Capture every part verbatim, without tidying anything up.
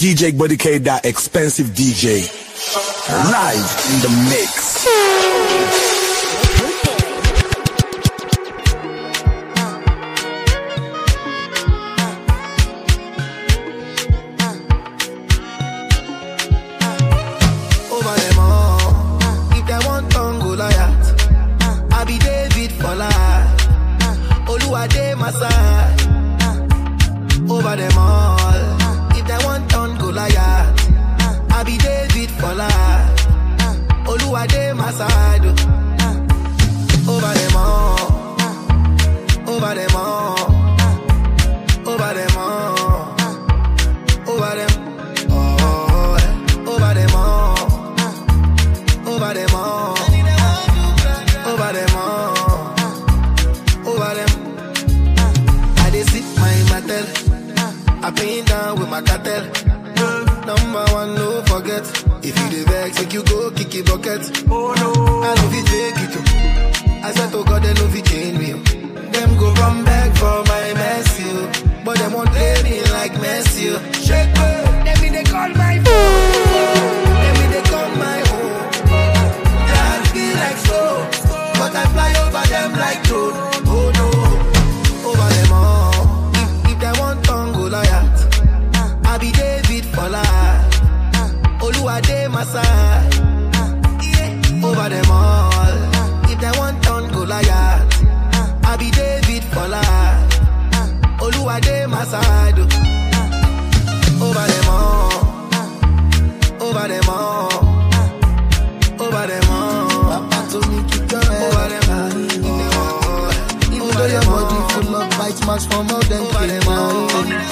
D J Buddy K, that expensive D J. Live in the mix. Over them all. If they want tongue, go Goliath. I be David for life. Oluwade my side. Over them all. If they want tongue, go Goliath. I be David for life. Oluwade my side. Over them all. Over them all. Over them all. Over them. Oh, over them all. Over them all. Over them all. Over them. I dey sit my matel. I been down with my cartel. Number one, no forget. If you the vex, make you go kick it bucket. Oh no, I know if take it too. I said to God, they know if you change me. Them go run back for my mercy, but them won't play me like Messi. Shake me, let me they call my phone. Let me they call my home. Just be like so, but I fly over them like drone. Oh no, over them all. If, if they want tongue, go Goliath. I be David for life. Oluwade my side. Over them all. If they want tongue, go Goliath. I be David for life. Oluwade my side. Over them all. Over them all. Over them all. Papa told me keep your head over them all. Even though your body full of bite marks from all them over them all.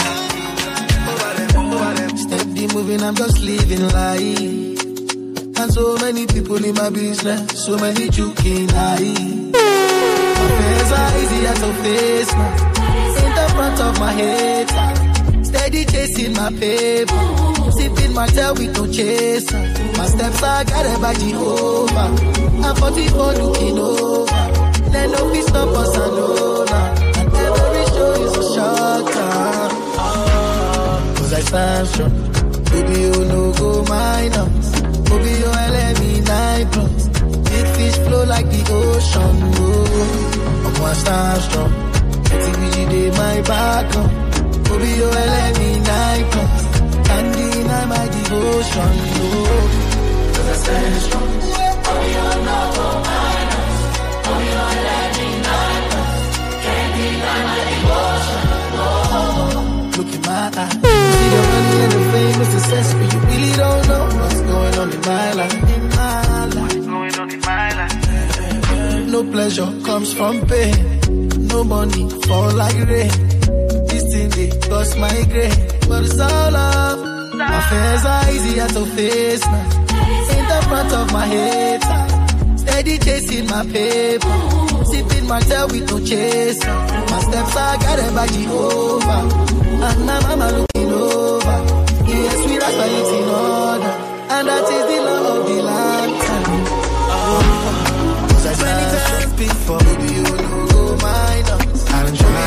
Steady moving, I'm just living life. And so many people in my business, so many joking eyes. My friends are easier to face now. In the front of my head, steady chasing my paper. Sipping my tail with no chaser. My steps are guided by Jehovah. I'm forty-four looking over. Let no peace stop us alone. And every show is a short time. Cause I stand strong. Baby, you no go minus. Baby, you let me nine plus. Big fish flow like the ocean. Oh, I'm one stand strong. T V G day my back up. Baby, you let me nine plus. Can't deny my devotion. Oh, cause I stand strong. Oh, you no go minus. Oh, you let me nine plus. Can't deny my devotion. Oh, look in my eyes. See the money and the fame and success, but you really don't know what's going on in my life. In my life. What's going on in my life? No pleasure comes from pain. No money fall like rain. This thing they cost my grain, but it's all love. My fears are easier to face now. In the front of my head, steady chasing my paper. Sipping my tail with no chaser. My steps are guided by Jehovah. And my mama looking over. Yes, we rise by it in order. And that is the law of the lifetime. Oh, many times before, baby, you know go minus. I don't try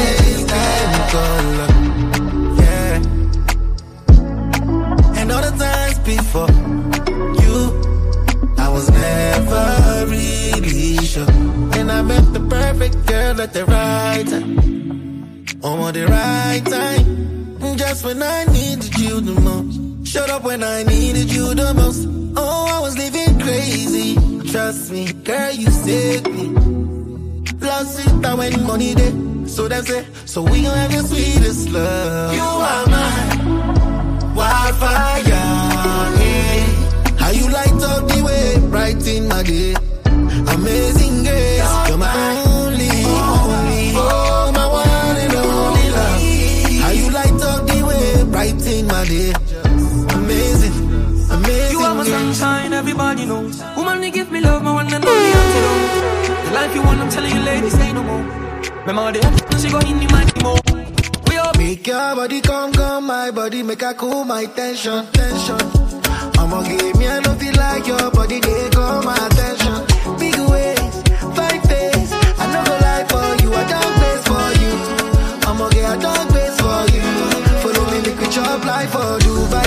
yeah. And all the times before, you, I was never really sure. And I met the perfect girl at the right time. On the right time. Just when I needed you the most. Showed up when I needed you the most. Oh, I was living crazy. Trust me, girl, you saved me. Lost it down when money day. So that's it. So we gon' have the sweetest love. You are mine, wildfire. Yeah. How you light up the way, bright in my day. Amazing grace, you're my only, only. Oh, my one and only love. How you light up the way, bright in my day. Amazing, amazing. You are my sunshine, everybody knows. Woman, you give me love, my one and only antidote. The life you want, I'm telling you, ladies, say no more. Remember the f***, she go in the mighty more. We all make your body come, come, my body, make her cool my tension, tension. I'ma give me a love feel like your body, they call my attention. Big ways, fine face, I never lie for you, I don't place for you. I'ma get a dog place for you. Follow me, make we chop life for Dubai.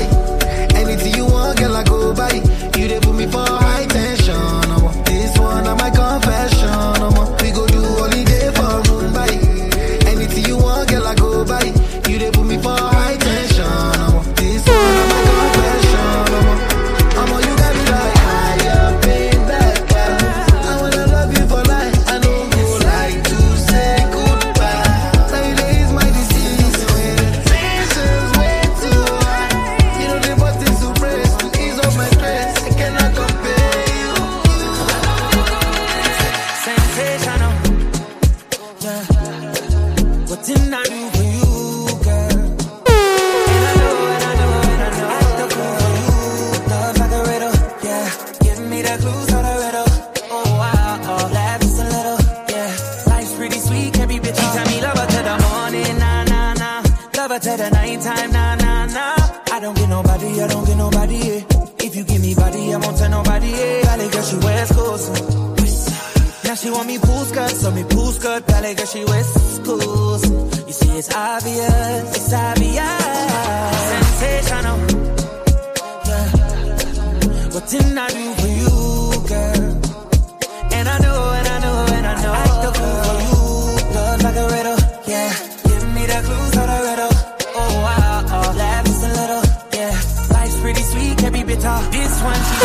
me pool skirt, so me pool skirt, ballet girl, she West Coast. You see, it's obvious, it's obvious. Sensational, yeah. What didn't I do for you, girl? And I know, and I know, and I know. I act the fool for you, love like a riddle, yeah. Give me the clues to the riddle. Oh, wow, oh, laugh just a little, yeah. Life's pretty sweet, can't be bitter. This one, she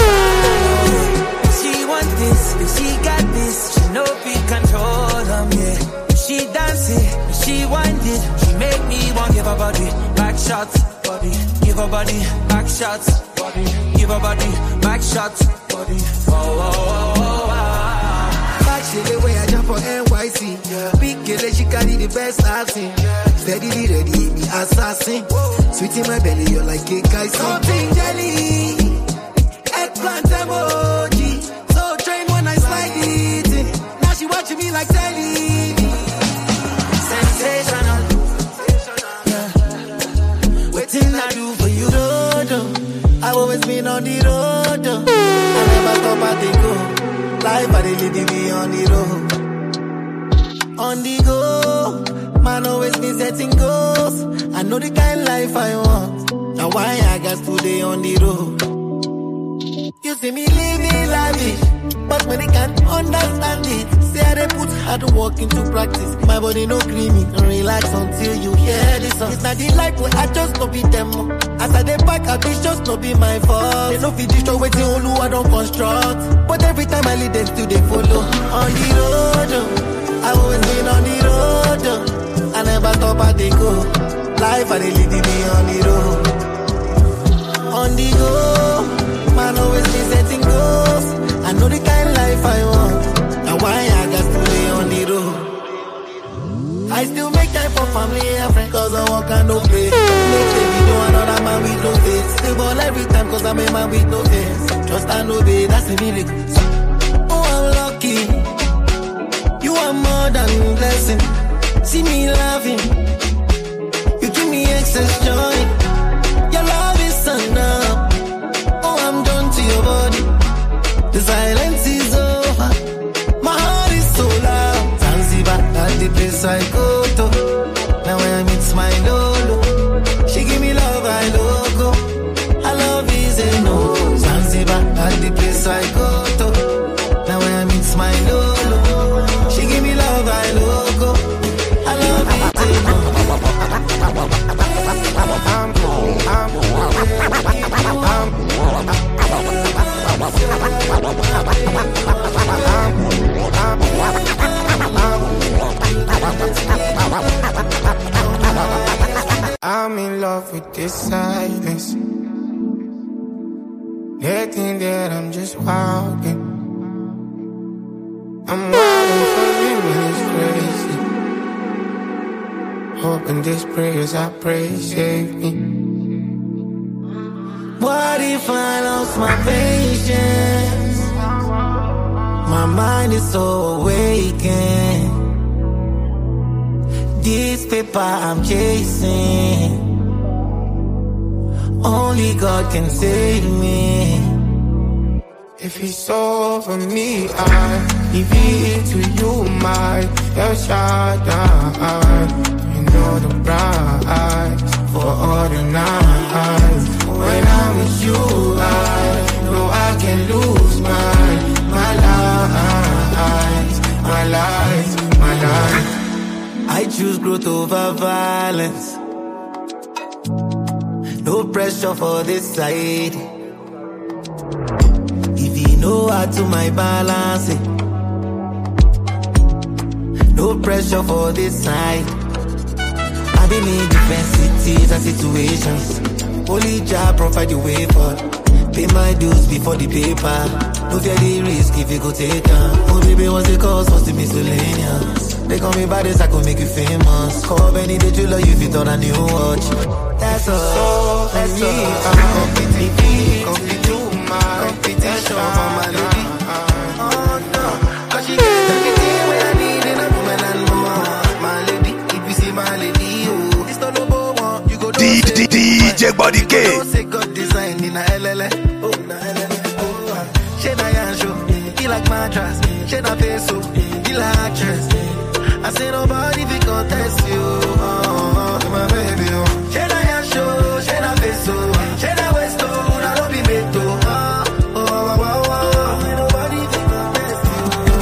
she want this, and she got this. She know we control them, yeah. She dance it, she wind it. She make me want give her body back shots, body. Give her body back shots, body. Give her body back shots, body. Oh, oh, oh, oh, oh. She the way I jump on N Y C, yeah. Big girl, she carry the best I've seen, yeah. Steadily ready, me assassin. Whoa. Sweet in my belly, you're like cake I see. Something jelly, eggplant emoji. So trained when I slide it in. Now she watching me like telly. Sensational, yeah. Waiting I do for you, Dodo. I've always been on the road, I never stop at the go. Life, but they leave me on the road. On the go, man always been setting goals. I know the kind of life I want. Now why I got today on the road? You see me living lavish, but when they can't understand it, say I they put hard work into practice. My body no creamy, relax until you hear this song. It's not the life where I just no be them. As I dey back, I bitch just no be my fault. They no fit destroy wetin Olu I don't construct. But every time I lead them still they follow. On the road, I've always been on the road. I never stop at the go. Life I dey lead me on the road. On the go, man always been setting goals. I know the kind of life I want. Now why I got to lay on the road? I still make time for family and friends, cause I walk and don't play. Make the video another man with no face. Still ball every time cause I'm a man with no face. Trust and obey, that's the miracle. Oh, I'm lucky. You are more than a blessing. See me laughing. You give me excess joy. Your love is enough. Oh, I'm done to your body. The silence is over. My heart is so loud. Zanzibar, at the place I go to. Now when I meet my Lolo, she give me love, I logo. I love is a no. Zanzibar, at the place I go to. Now when I meet my Lolo, she give me love, I logo. I love is a no. I'm cool, I'm cool, I'm in love with this silence. They think that I'm just walking. I'm waiting for you when it's crazy. Hoping this prayers I pray save me. What if I lost my patience? My mind is so awakened. This paper I'm chasing, only God can save me. If it's over me, I leave it to you, my El Shaddai. You know the price for all the nights. When I'm with you, I know I can lose my, my life, my life, my life. I choose growth over violence. No pressure for this side. If you know how to my balance it. No pressure for this side. I've been in different cities and situations. Only job provide the way for. Pay my dues before the paper. No fear the risk if you go take them. Oh baby, what's the cost? What's the miscellaneous? They call me baddest, I could make you famous. Call Benny the jeweler, you fit on a new watch. That's all, so that's me, all. I'm completely, completely my competition for my lady. Oh no, cause she gets everything when I need in a woman and more. My lady, if you see my lady, oh, it's not no one. You go do D J Body K. You say God design in a L L A. Oh, na L L A. Oh, she na yansho, he like mattress. She na peso, he real actress. I say nobody fi contest you. Oh, oh, my baby, oh. She na ya show, she na face, oh. She na waist, oh, na don't be made to. Oh, oh, oh, oh, oh. Say nobody fi contest you.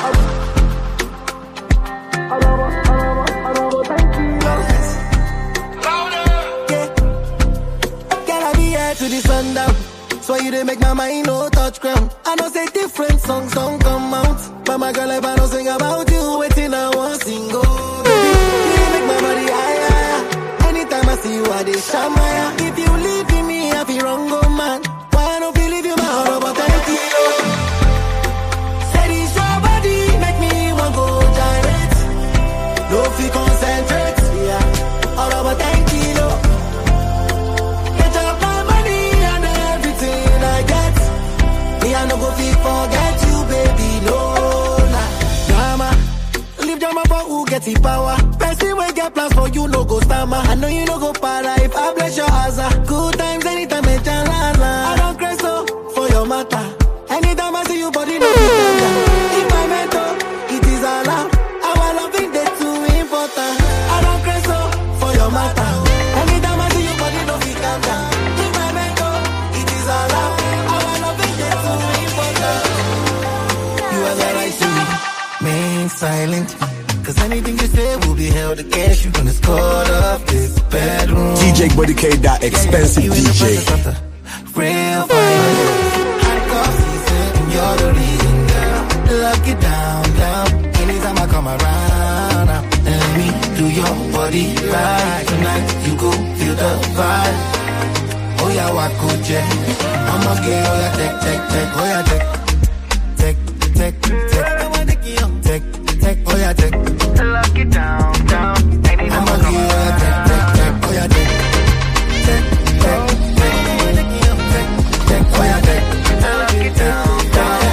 Yeah. Can I be here to the sundown? So you didn't make my mind no touch ground. I know say different songs don't come out, but my girl if I don't sing about you, waiting I want single. You make my body higher. Anytime I see you, I dey shamaya. If you leave me, I feel wrong, go man. Why I don't believe you, my heart about ten kilo. Say this your body, make me want go direct. No feel concentrate, yeah. All about ten kilo. Get up my money and everything I get. Me I no go feel forget you, baby, no. Drama, leave drama for who get the power. Person will get plans for you, no go stammer. I know you no go para if I bless your hazard. Good times anytime I jalaza. I don't crazy so for your matter. Anytime I see you, body no be tender. If I mentor, it is allowed. Our loving day too important. I don't crazy so for your matter. Anytime I see you, body no be tender. If I mentor, it is allowed. Our loving day too important. You are the right to me, main silent. Cause anything you say will be held against you when it's caught up this bedroom. D J Buddy K, that expensive yeah, D J. Real fire. Handcuffs, and you're the reason, girl. Lock it down, down. Anytime I come around, uh, and let me do your body right. Tonight you go feel the vibe. Oh yeah, what could you? I'ma get all your tech, tech, tech. Oh yeah, tech, tech, tech, tech. Tech, tech, oh yeah, tech. Lock it down, down. I'ma get all your tech, tech, tech. Oh yeah, tech, tech, tech, tech. Tech, oh yeah, tech. Lock it down, down.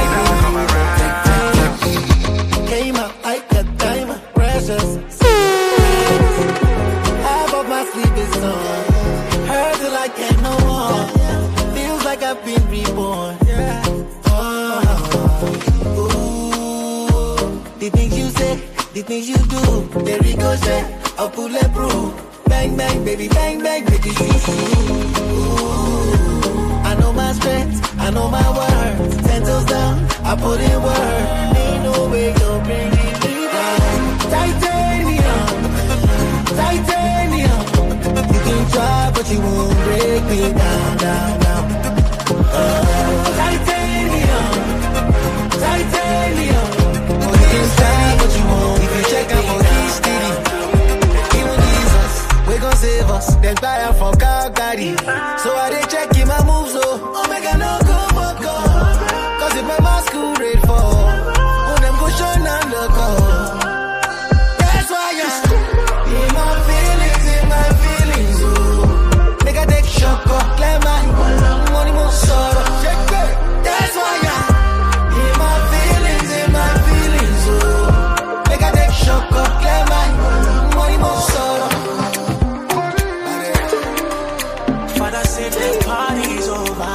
Came out, I got time, precious. Half of my sleep is on. Heard till I can't no more. Feels like I've been reborn. Oh, ooh. The things you say, the things you do, they ricochet, I'll pull a proof. Bang, bang, baby, bang, bang, baby, shoo, shoo. Ooh. I know my strength, I know my worth. Ten toes down, I put in work. Ain't no way you'll bring me down. Titanium, titanium. You can try, but you won't break me down, down, down. Uh, titanium, titanium. Oh, you can try, but you won't. If you check out for history, even Jesus, we gon' save us. Then buy her for Calgary. So I dey check in my moves, oh. Oh, make I no go, but go. Cause if my masquerade fall, oh, them go shine and look up. That's why I'm in my feelings, in my feelings, oh. Make I take shock up, clear my money, more sorrow. Check it. That's why I'm in my feelings, in my feelings, oh. Make I take shock up, clear my money, more sorrow. Father said the party's over.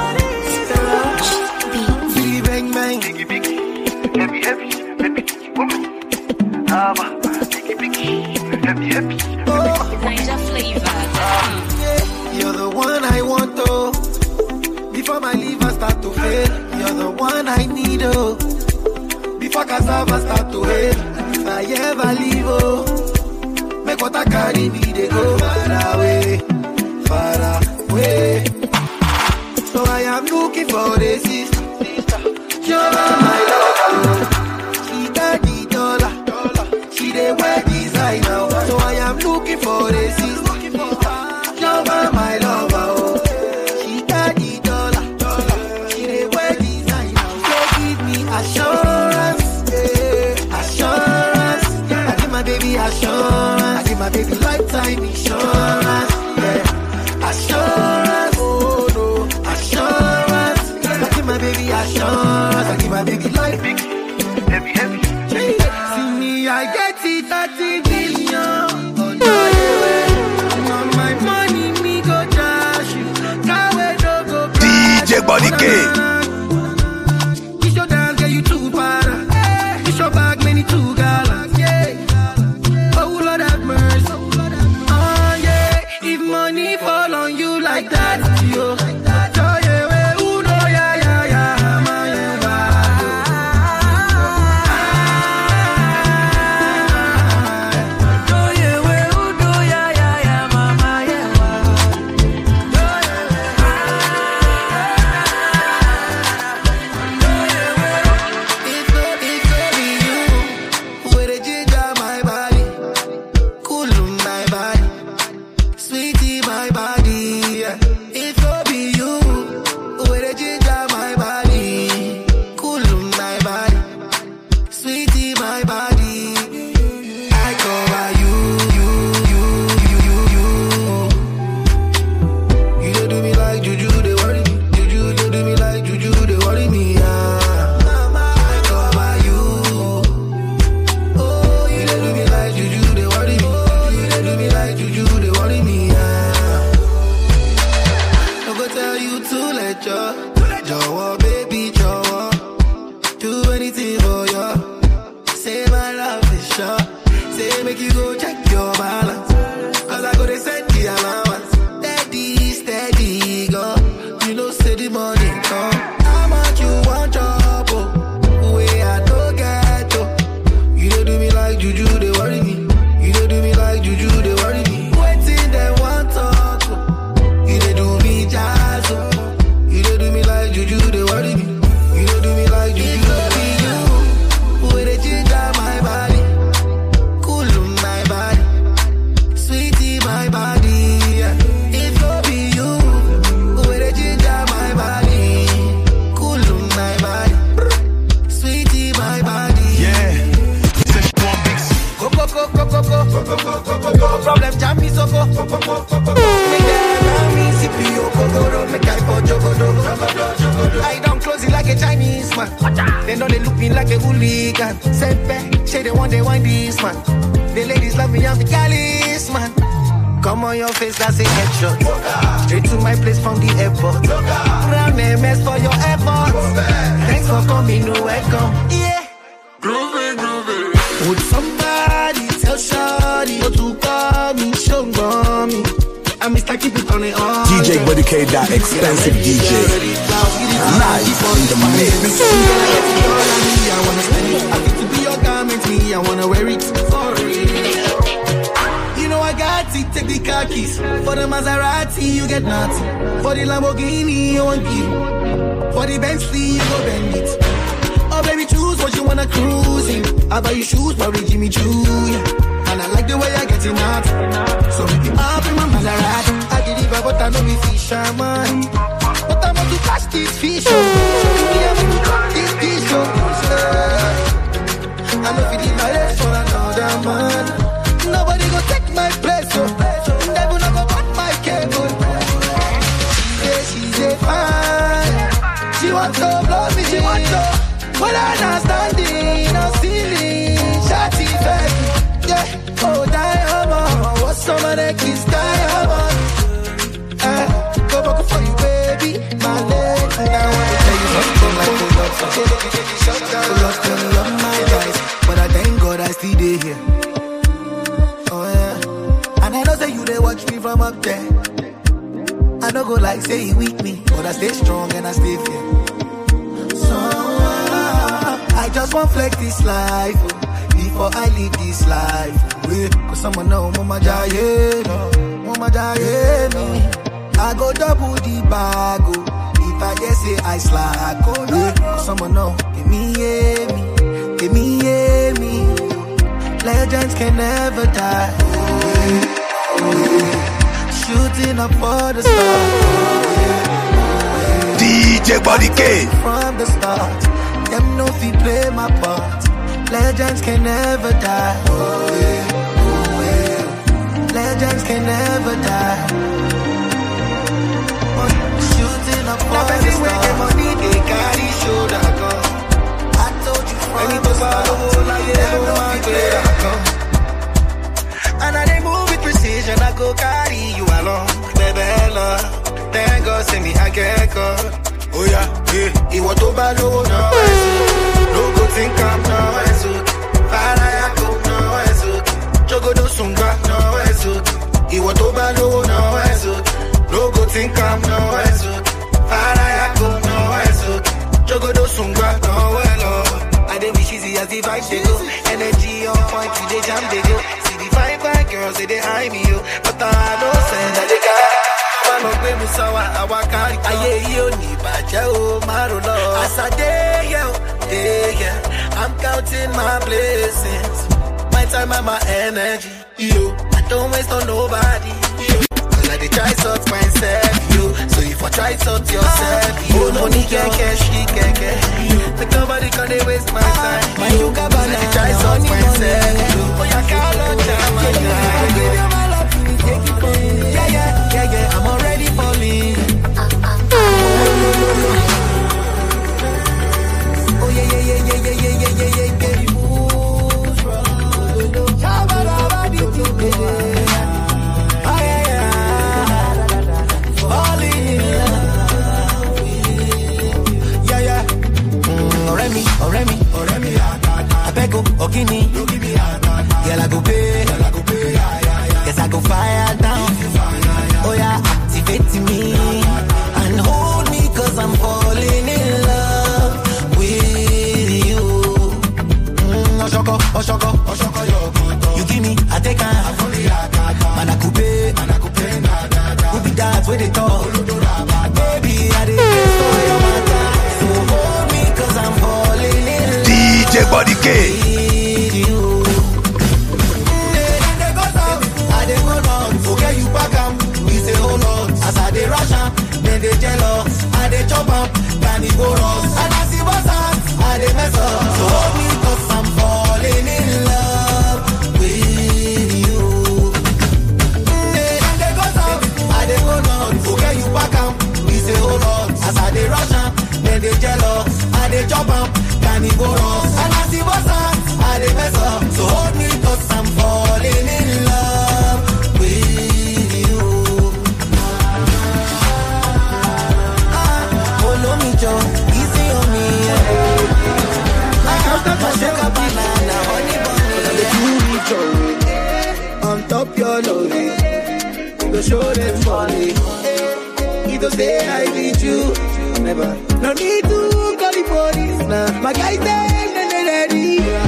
Biggie bang bang. Biggie biggie, heavy heavy, baby woman. Ava, biggie biggie, heavy heavy. Oh, Niger flavor. yeah, you're the one I want, oh. Before my liver start to fail, you're the one I need, oh. Before cassava start to hail, if I ever leave, oh. Make what I carry me, they go far away, far away. So I am looking for a sister. You're my lover. She got the dollar. She dey wear designer. So I am looking for a sister. You're my lover. Oh. She got the dollar. She dey wear designer. So give me assurance, yeah. Assurance. I give my baby assurance. I give my baby lifetime insurance, yeah. Assurance. Oh no, assurance. I give my baby assurance. I give my baby life. Heavy heavy. See me, I get it, thirty billion. Oh, no, yeah. On my money, me go trash you. Now we don't go crash. D J Buddy K. It's your dance, get you too para. It's your bag. me fall on you like that, yo. I don't close it like a Chinese man. They know they look me like a hooligan. Sempe, say they want they want this man. The ladies love me, I'm the Cali's man. Come on your face, that's a headshot. Straight to my place from the airport. Round M S for your efforts. Thanks for coming, no welcome. Yeah. Groovy, groovy. Would somebody tell Shawty what to call me, show me? I miss like keep it on it on. D J Buddy K, that expensive D J. Live in the mix. I wanna spend it. I need to be your garment, me. I wanna wear it for real. You know I got it. Take the car keys. For the Maserati, you get nothing. For the Lamborghini, you want give. For the Bentley, you go bend it. Oh baby, choose what you wanna cruise in. I buy you shoes, probably Jimmy Choo, yeah. And I like the way I get it out. So make it up in my Maserati. I deliver, but I know me fisherman. But I'm about to catch this fish. So me, I'm going to catch this fish. I know if it my legs for another man. Nobody go take my place. So never not go back my cable. She say she's a fan. She wants to blow me, she wants to. But I not standing, no ceiling. Shotty face. Yeah. Oh, diamond, what's some of that kiss, diamond? Eh, go back for you, baby, my leg. I wanna tell you something like a love song. Love to love my guys, but I thank God I still dey here. Oh yeah, and I know say you they watch me from up there. I don't go like say you weak me, but I stay strong and I stay fair. So uh, I just want flex this life. Oh. Before I live this life, yeah. Cause someone know Mama Jaye, no. Mama Jaye, me. I go double the bag, oh. If I just say I slack, oh yeah. Cause someone know, give me, yeah, me. Give me, yeah, me. Legends can never die, oh, yeah. Shooting up for the stars, oh, yeah. D J Buddy K. From the start, them know if you play my part. Legends can never die. Oh, yeah. Oh, yeah. Legends can never die. Shooting up for the stars. When the money they carry shoulder gun. I told you from the start. And I they move with precision. I go carry you along, baby love. Thank God, send me a get caught. Oh yeah, yeah. He want to balloon now. No good think I'm no es okay. Parayako no es okay. Jogo do sunga no es okay. He want to balloon no es okay. think I'm no eso. Farayako no eso. Jogodo sungwa no welo. I dey wish easy as the vibe they go. Energy on point, we dey jam they go. See the fine fine girls they dey eye me yo, but I don't send that they got. I'm a baby so I walk out. I hear you need baje o marulo. As I day yo, day yeah, I'm counting my blessings. My time and my energy, yo. I don't waste on nobody, yo. Cause I dey try sort myself, yo. So if I try sort yourself, yo. Money can cash, she can cash. But nobody can they waste my time. My yoga bana, I try sort myself, yo. Oh yeah, call on time, I give you my love, you take it from me. Yeah, yeah, yeah, yeah. I'm already falling. Oh yeah, yeah, yeah, yeah, yeah, yeah, yeah, yeah, yeah. Get it moves, bro. Oh yeah, yeah. Falling in love. Yeah, yeah. Mm, Oremi, Oremi, Oremi. I beg you, Ogini. Girl, I go pay. Girl, I go pay. Yes, I go fire down. Oh yeah, activate me and hold me 'cause I'm falling in love with you. Mm, Oshoko, Oshoko, Oshoko, yo. You give me, I take a. Man, I could pay, man, I could pay. Who be that where they talk? Baby, I did this for your matter. So hold me 'cause I'm falling in love. D J Body K. With you. Okay, you back up, we say hold on. As I dey rush am, then they jealous. I dey chop am, can it go wrong? And I see what's up, I dey mess up. So hold me 'cause I'm falling in love with you. Then they go down, I dey go down. Okay, you back up, we say hold on. As I dey rush am, then they jealous. I dey chop am, can it go wrong? And I see what's up, I dey mess up. So hold me 'cause I'm falling in love with you. Ah, follow me, Joe. Easy on me. I shake a banana, honey bunny. On top your love, you show them funny. You don't say I need you, never. No need to call the police now. My guys them, they ready.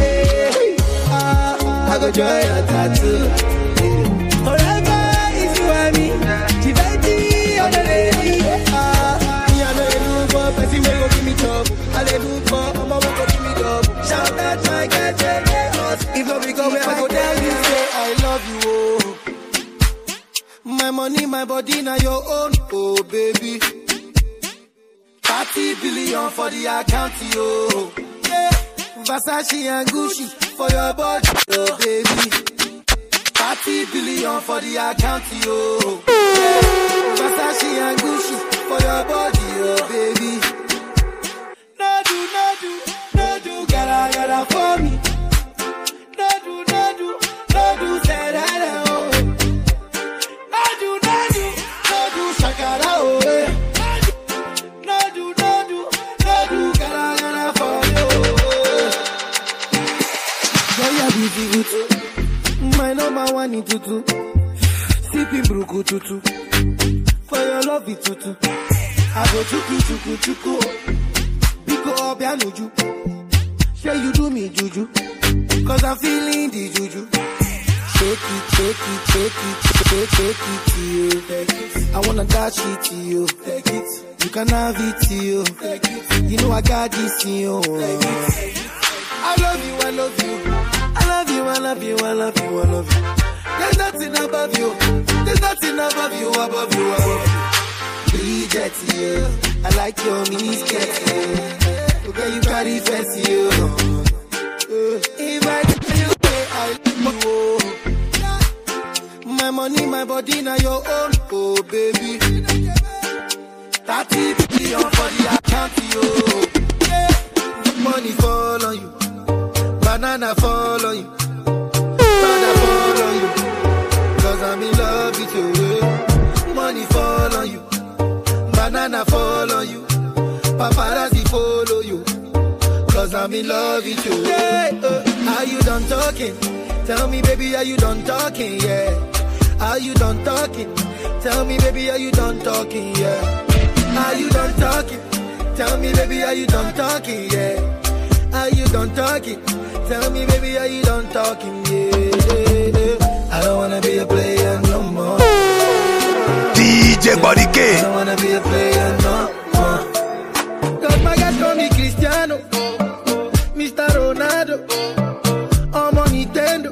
Ah, I go join your tattoo. Forever is you and me. Givenchy on the lady. Ah, me I know you look for person wey go give me job. I dey look for mama wey go give me job. Shout out my girl, us. If not because we I go tell you say I love you. Oh. My money, my body, now your own. Oh baby, thirty billion for the account, yo. Yeah. Versace and Gucci for your body, oh baby. thirty billion for the account, yo. Yeah. Versace and Gucci for your body, oh baby. No do, no do, no do, gotta, gotta for me. No do, no do, no do, say that, oh. No do, no do, no do, shakara, oh. No do, no do, no do, gotta, gotta for you. Yeah, yeah, beautiful. My number one in tutu. Sipping bruku tutu. For your love it tutu. I go chuku chuku chuku. Biko obianuju. Say you do me juju. 'Cause I'm feeling the juju. Shake it, shake it, shake it, shake, shake it to you. I wanna dash it to you. Take it. You can have it to you. Take it. You know I got this in you. I love you, I love you. I love you, I love you, I love you, I love you. There's nothing above you. There's nothing above you, above you, above you. Bridget, you. I like your mini skirt, you. Okay, you carry fancy, you. If I tell you, I love you. My money, my body, now your own, oh baby. thirty billion for the account, yo. Money fall on you. Banana fall on you. Brother fall on you. 'Cause I'm in love with you. Money fall on you. Banana fall on you. Paparazzi follow you. 'Cause I'm in love with you. Yeah, uh, are you done talking? Tell me, baby, are you done talking? Yeah. Are you done talking? Tell me, baby, are you done talking? Yeah. Are you done talking? Tell me, baby, are you done talking? Yeah. Are you done talking? Tell me, baby, are you done talking? Yeah. I don't wanna be a player no more. D J Body K. I don't wanna be a player no more. Cause my guys call me Cristiano, Mister Ronaldo, I'm on Nintendo.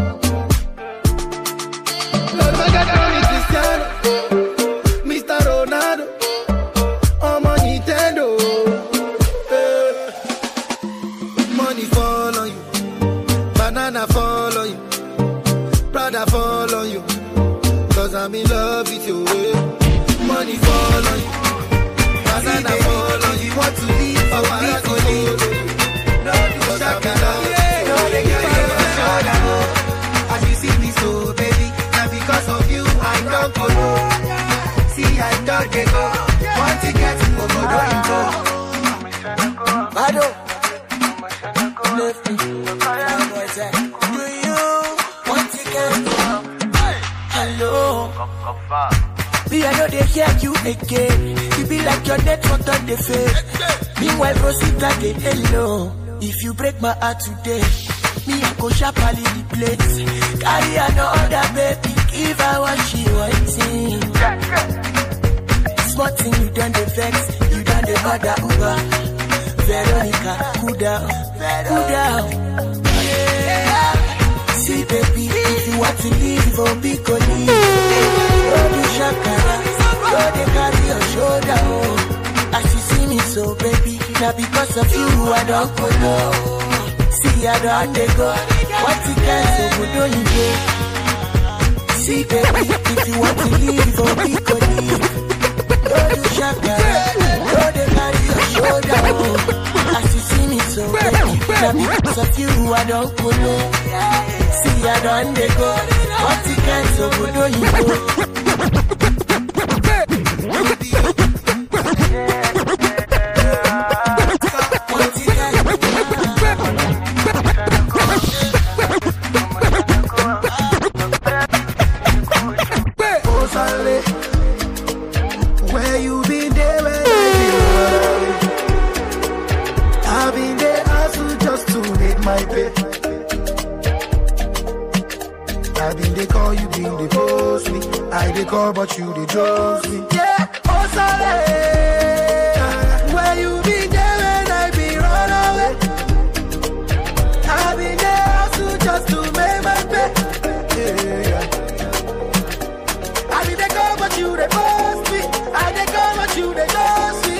Cause my guys call me Cristiano, Mister Ronaldo, I'm on Nintendo. Uh, money fall on you, banana fall on you, Prada fall on you. Cause I'm in love with you. Money fall on you, banana fall on you. Want to leave for what I go leave. No, do shakara. No, they give you a shoulder. As you see me so, baby, now because of you, I don't go. See, I don't get go. Want to get to go, don't go. Bado. Left me. Do you want to get go? Hello. Me, I know they hear you again. You be like your network on the face. Meanwhile, Rosita, they hello. If you break my heart today, me, I go sharply the place. Carry another baby, give her what she wanting. Smart thing, you done the vex, you done the other Uber. Veronica, cool down, cool down. Yeah. See, baby, if you want to leave, oh, be good. Go do shakara, go they carry your shoulder. As you see me so, baby, now because of you, I don't go low. See, I don't they go. What you can so good, don't you go? See, baby, if you want to leave, oh, be good. Go do shakara, go they carry your shoulder. As you see me so, baby, now because of you, I don't go low. See, I don't they go. What you can so good, don't you go? Where you been there, where you been? I've been there also just to make my bed. I've been they call you, been they post me. I they call, but you they trust me. Yeah, oh sorry. Where you been there when I been run away? I've been there also just to make my bed. Yeah. I been they call, but you they post me. I they call, but you they trust me.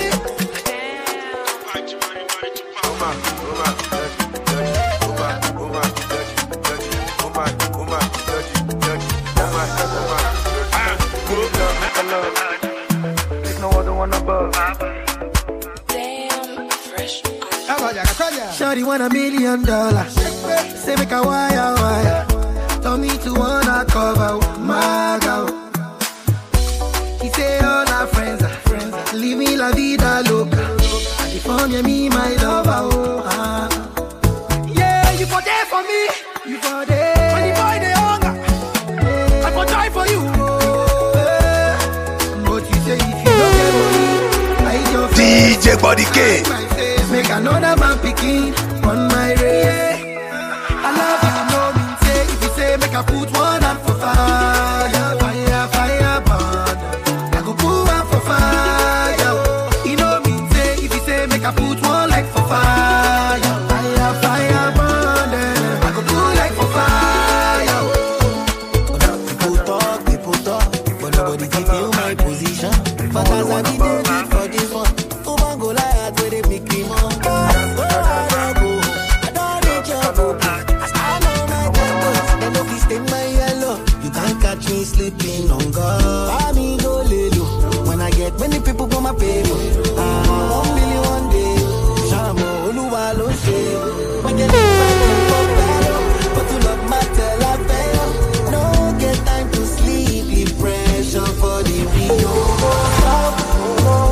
There's no other one above. Damn, fresh. Shawty want a million dollars. Say make a wire wire. Told me to wanna cover my girl. He say all our friends are friends. Leave me la vida loca. And if only me my lover. Oh, ah. Yeah, you for there for me. You for there. When the boy they hunger, yeah. I for die for you. Oh, yeah. But you say if you don't get money, I eat your face. D J Body K. Make another man picking on my race. I love you, no mean say. If you say make I put one hand for fire, fire, fire, burn. I go put one for fire. You know mean say. If you say make I put one leg for fire, fire, fire, burn. I go put leg for fire. People talk, people talk, but nobody can feel my position. But as I did it for this one, Uban go like where they make me more. Me sleeping on God. I me go lay low. When I get many people on my paper. Ah, one million one day. Shamo Oluwa lo se. When get but to love matter like fail. No get time to sleep. The pressure for the real.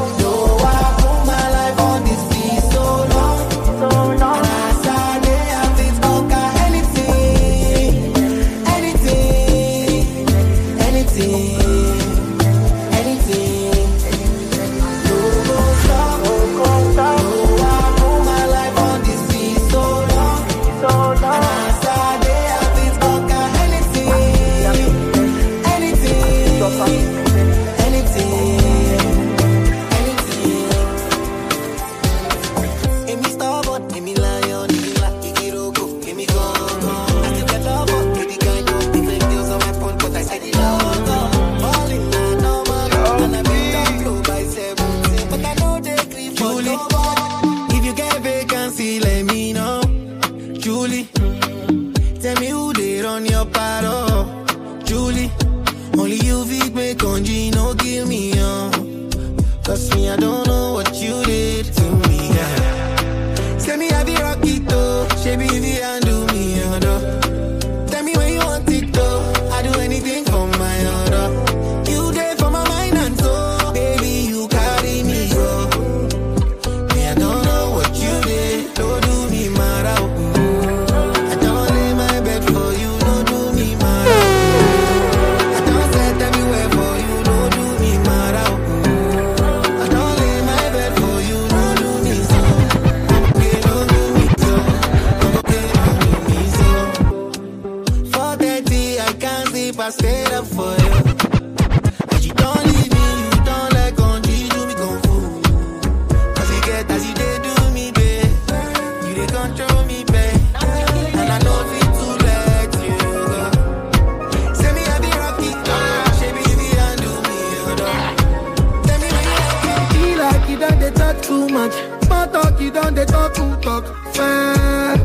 Cause me, I don't know what you did to me, yeah. Say me, I be rocky though. She be the handle me, other. Tell me when you want it though. I do anything for my other. You there for my mind and soul. Baby, you carry me, go. Me, I don't know what you did. Don't do me mad out. I don't lay my bed for you. Don't do me mad out. I don't set everywhere for you. Don't do me mad out. I don't lay my bed for you. Don't do me so. Okay, don't do me so. Okay, don't do me so. four thirty, I can't sleep. I stayed up for you. But you don't leave me. You don't let go. You do me kung fu. Cause you get as you did do me, babe. You did control me, babe. And I know fit to let you go. Say me I be rocky, she be the handle me, tell me when you like it. Feel like you done they talk too much. Small talk, you done they talk too talk. Fair.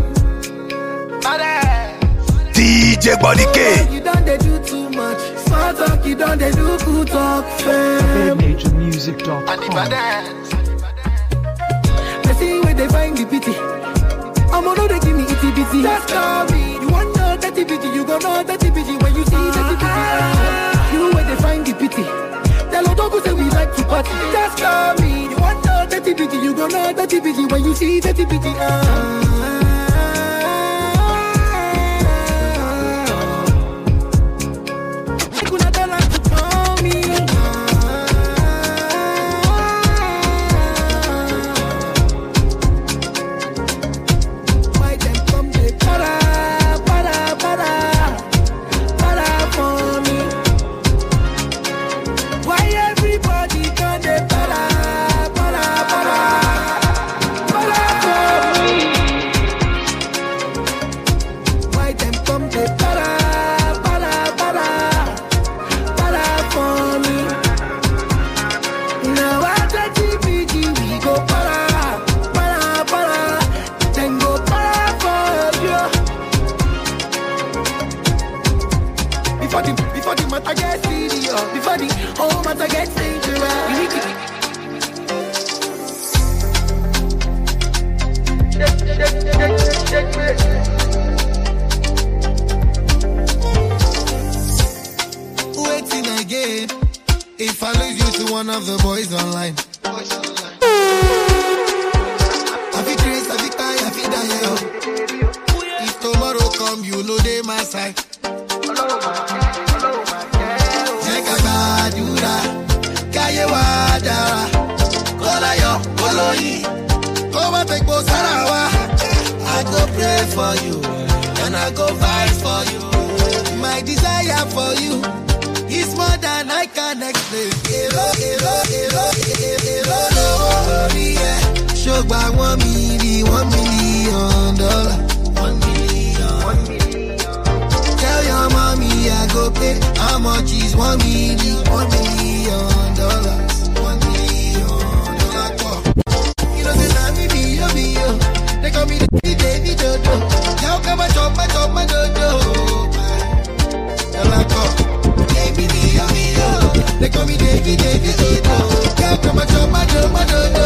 D J Body K. You done they do too much. Small talk, you done they do good talk. Fair. Major music dot com. I see where they find the pity. I'm gonna they give me itty bitty. Just call me. You want know dirty bitty, you gon' know dirty bitty when you see dirty bitty. You where they find the pity. Tell Odogu say we like to party. Just call me. You want know dirty bitty, you gon' know dirty bitty when you see dirty bitty. Ah. Kuna tell her to call me. Why them come they para, para, para, para for me? Why everybody come they para, para, para, para for me? Why them come they para, para, para, para for me? Now I touch it, we go para, para, para, then go para for you. Before the, before the matter gets serious, before the whole matter gets dangerous, we need to check, check, check, check, check. Waiting again. If I lose you to one of the boys online, I feel crazy, I feel tired, I feel die. If tomorrow come, you know they my side. Check out Badura, Kaye Wadara, Kola yo, Koloyi, Koma take Bosarawa. I go pray for you, and I go fight for you. My desire for you is more than I can explain. Elo, elo, elo, elo, elo, yeah. Show by one million, one million dollar, one million, one million. Tell your mommy I go pay. How much is one million, one million dollars, one million dollar? You know say na me be yo be yo. They call me the baby dodo. Now come and chop my chop my dodo. They call me Davey, Davey, Dodo. Can't come and chop my dodo, my dodo.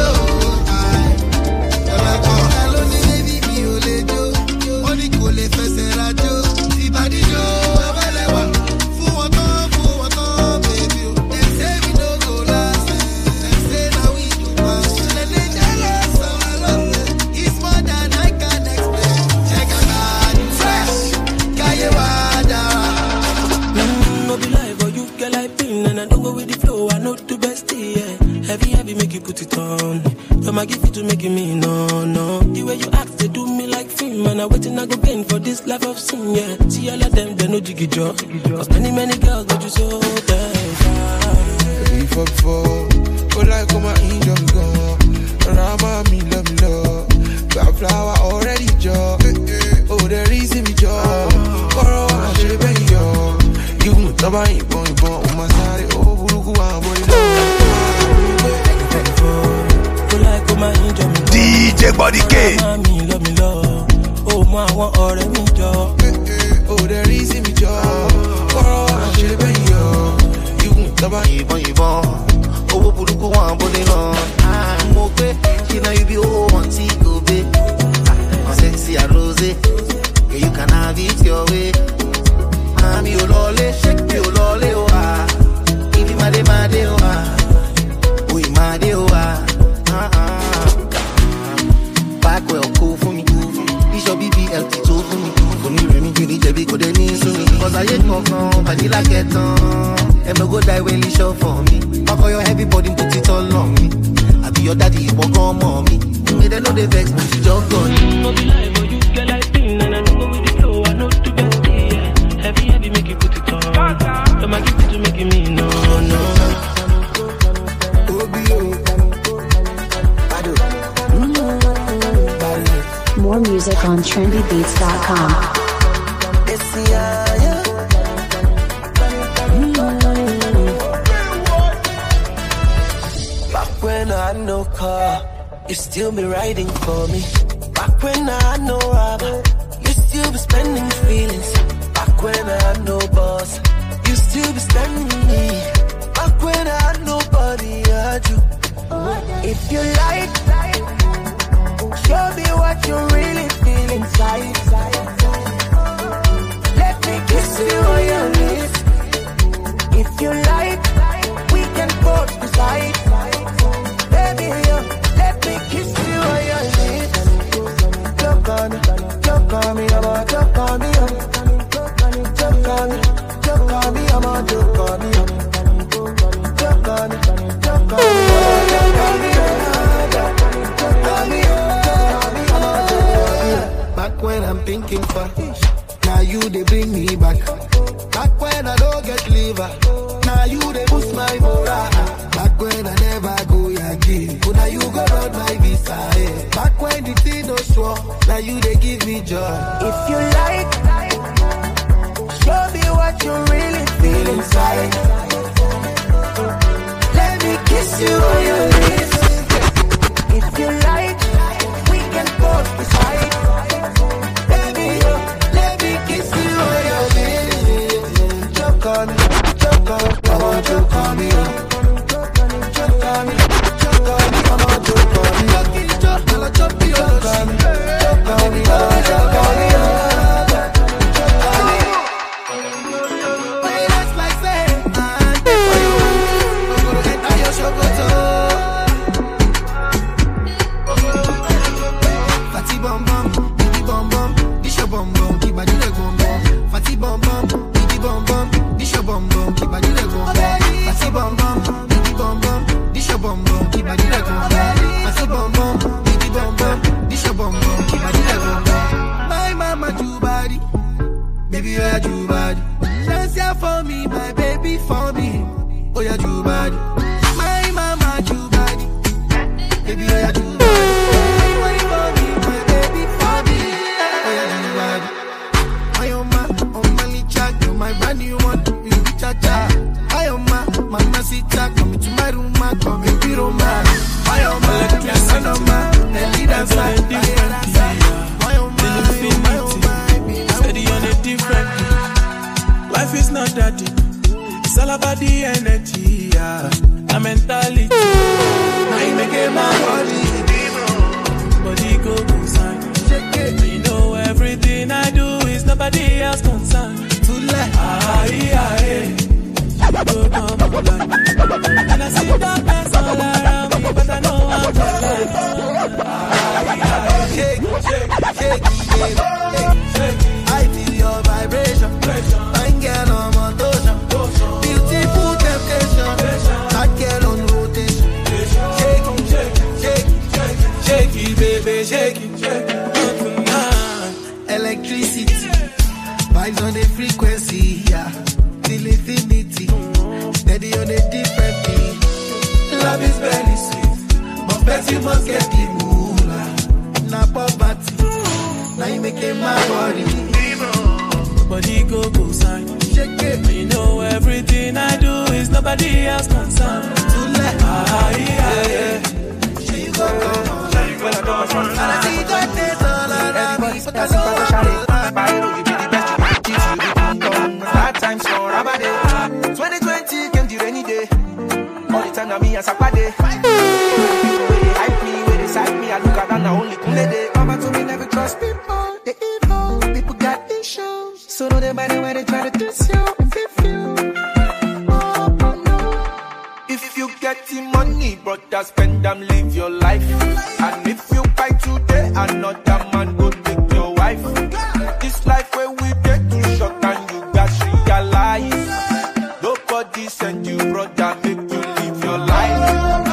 I love the baby, me ole do. Only cole fese rajo. Si body jo, abelewa. Fu wako, fu wako, baby. Them say we no go last. Them say now we do pass. Then they tell us how I love them. It's more than I can explain. Check out God, fresh. Kaye Wadara. No be lie for you, girl, I been and I don't go with the flow. I know the best, yeah. Heavy, heavy, make you put it on. From I give it to making me no, no. The way you act, they do me like film. And I waiting, I go gain for this life of sin, yeah. See all of them, they know jiggy job. Cause many, many girls, but you so damn fine. Be fuck for, but like on my angel gone. Around me, love me, love. Got flower already, job. Oh, there is me, job. For all I should be, yo. You know, Taba ain't born, born on my side. Oh, Buruku, I'm D J Body K. Love me, love. Oh, my, I want all of me, job. Oh, there is me, job. For all I should be, yo. You know, Taba ain't born, born. Oh, Buruku, on, put it on. I'm okay. You know you be all one see go be. I'm sexy and rosy. Yeah, you can have it your way. I'm your lolly, shake your lolly, oh ah. If you mad, mad, oh ah. We mad, oh ah. Ah ah. Back well, cool for me. This your B B L T two for me. When you remain to the J B, could they need to me? Cause I ain't no fun, I need like it on. And no go die when you show for me. Back on your heavy body, put it all on me. I be your daddy, walk on mommy. Me they know they vex, but you just gone. No be lie, but you get like thing, and I know go with the flow. I know to get it, yeah. Heavy, heavy, make you put it on. Don't make it to make it me, no, no. More music on trendy beats dot com. Back when I had no car, you still be riding for me. Back when I had no rubber, you still be spending feelings. Back when I had no boss, you still be spending me. Back when I had nobody, I had you. If you like, show me what you really feel inside. Let me kiss you on your lips. If you like, we can both decide. Baby, yo, let me kiss you on your lips. Choke on me, choke on me, I'm on, choke on me, I'm choke on me, choke on me, choke on me, I'm on, choke on me, I'm choke on me, choke on me, choke on me, back when I'm thinking for, now you they bring me back. Back when I don't get liver, now you they boost my morale. Back when I never go again, but now you go run my visa. Yeah. Back when the thing no sure, now you they give me joy. If you like, show me what you really feel inside. Let me kiss you on your lips. If you like, we can both decide. Baby, yo, let me kiss you on your lips. Choke on me, choke on me, come on, choke on me, choke on me, choke on me, choke on me, come on, choke on me, choke on me, choke on me, choke on me, choke on me, choke on me. Baby, oh yeah, you bad. Dance here for me, my baby for me. Oh yeah, you bad. My mama, you bad. Baby, oh yeah, you bad. My money for me, my baby for me. Oh yeah, you bad. My oma, on my licha, you're my brand new one. You be cha cha. My oma, mama sita, come to my room, come me be Roma. My oma, your son of man, the leader side. My oma, my oma. Life is not that deep. It's all about the energy, yeah. The mentality. Now you make it my body. Body go inside. You know everything I do is nobody else concerned. Too late. Ah, yeah, yeah. Go come alive. And I see darkness all around me, but I know I'm alive. Ah, yeah, shake, shake, shake, shake, shake. I feel your vibration. Fine girl on motion. Beautiful temptation. Hot girl on rotation. Shake it, shake it, shake it, shake it, baby, shake it, shake it. Electricity, vibes on the frequency, yeah. Till infinity, steady on a different beat. Love is very sweet, but first you must get the moolah. Now poverty, now you making my body. Body go go side. Shake it. You know everything I do is nobody else concerned. Too late. Ah, yeah, yeah. She go come on. When I come from, and I see that there's all around me, but I know I'm Spyro, you be the best, you be the chief, you be the king. Start time so rabade. twenty twenty came the rainy day. All the time na me and Sapade. getting money, brother, spend them, live your life. And if you buy today, another man go take your wife. This life where we get too short and you guys realize. Nobody send you, brother, make you live your life.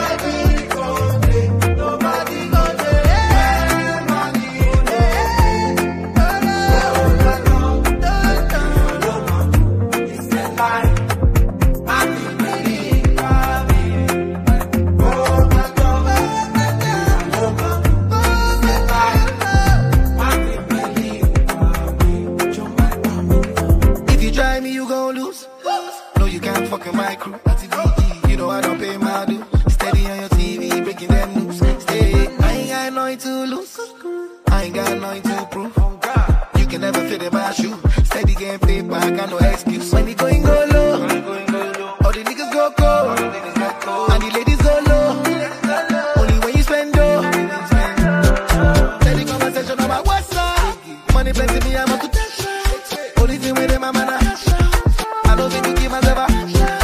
Fucking my crew, you know I don't pay my dues. Steady on your T V, breaking them news. Stay, I ain't got nothing to lose. I ain't got nothing to prove. You can never fit in my shoe. Steady getting paper, I got no excuse. When the going go low, all the niggas go cold, and the ladies go low. Only when you spend dough. Steady conversation about what's up. Money plenty, me I'm up to touch. Only thing with them I'm an ash. I don't think you give myself a.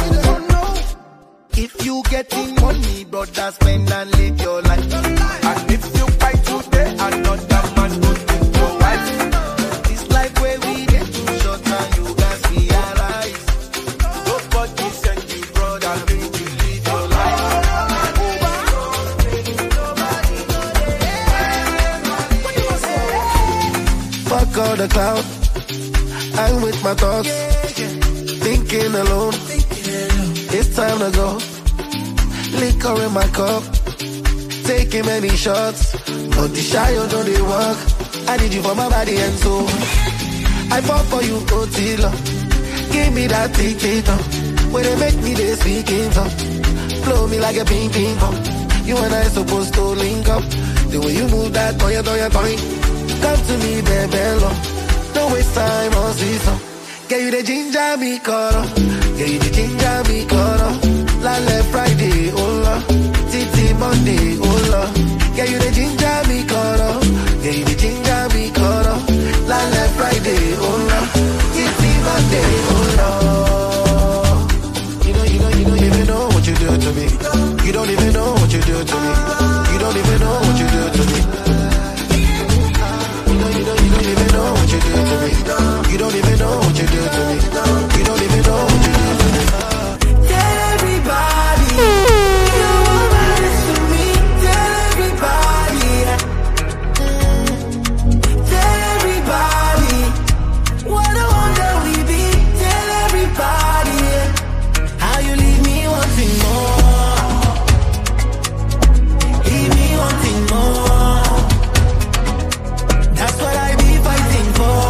If you getting money, brother, spend and live your life. And if you fight today, another man go take your wife. This life where we get too short and you guys realize. Nobody send you, brother, make you live your life. Fuck all the cloud, I'm with my thoughts, thinking alone. It's time to go. Liquor in my cup, taking many shots, but the shy don't they work. I need you for my body and soul. I fought for you, Otila. Give me that ticket, where they make me they speaking up. Blow me like a ping ping pong. You and I supposed to link up. The way you move that toya toya toy. Come to me, baby, love. Don't waste time on season. Get you the ginger me color. Get you the ginger me color. Lale Friday, oh la. Titi Monday, oh la. Get you the ginger me color. Get you the ginger me color. Lale Friday, oh la. Titi Monday, oh la. You know, you know, you don't even know what you do to me. You don't even know what you do to me. You don't even know what you do to me. You know, you know, you don't even know what you do to me. You don't even know what you do to me. You don't even know what you do to me. Tell everybody you matter to me. Tell everybody. Tell everybody what a wonder we be. Tell everybody how you leave me wanting more. Leave me wanting more. That's what I be fighting for.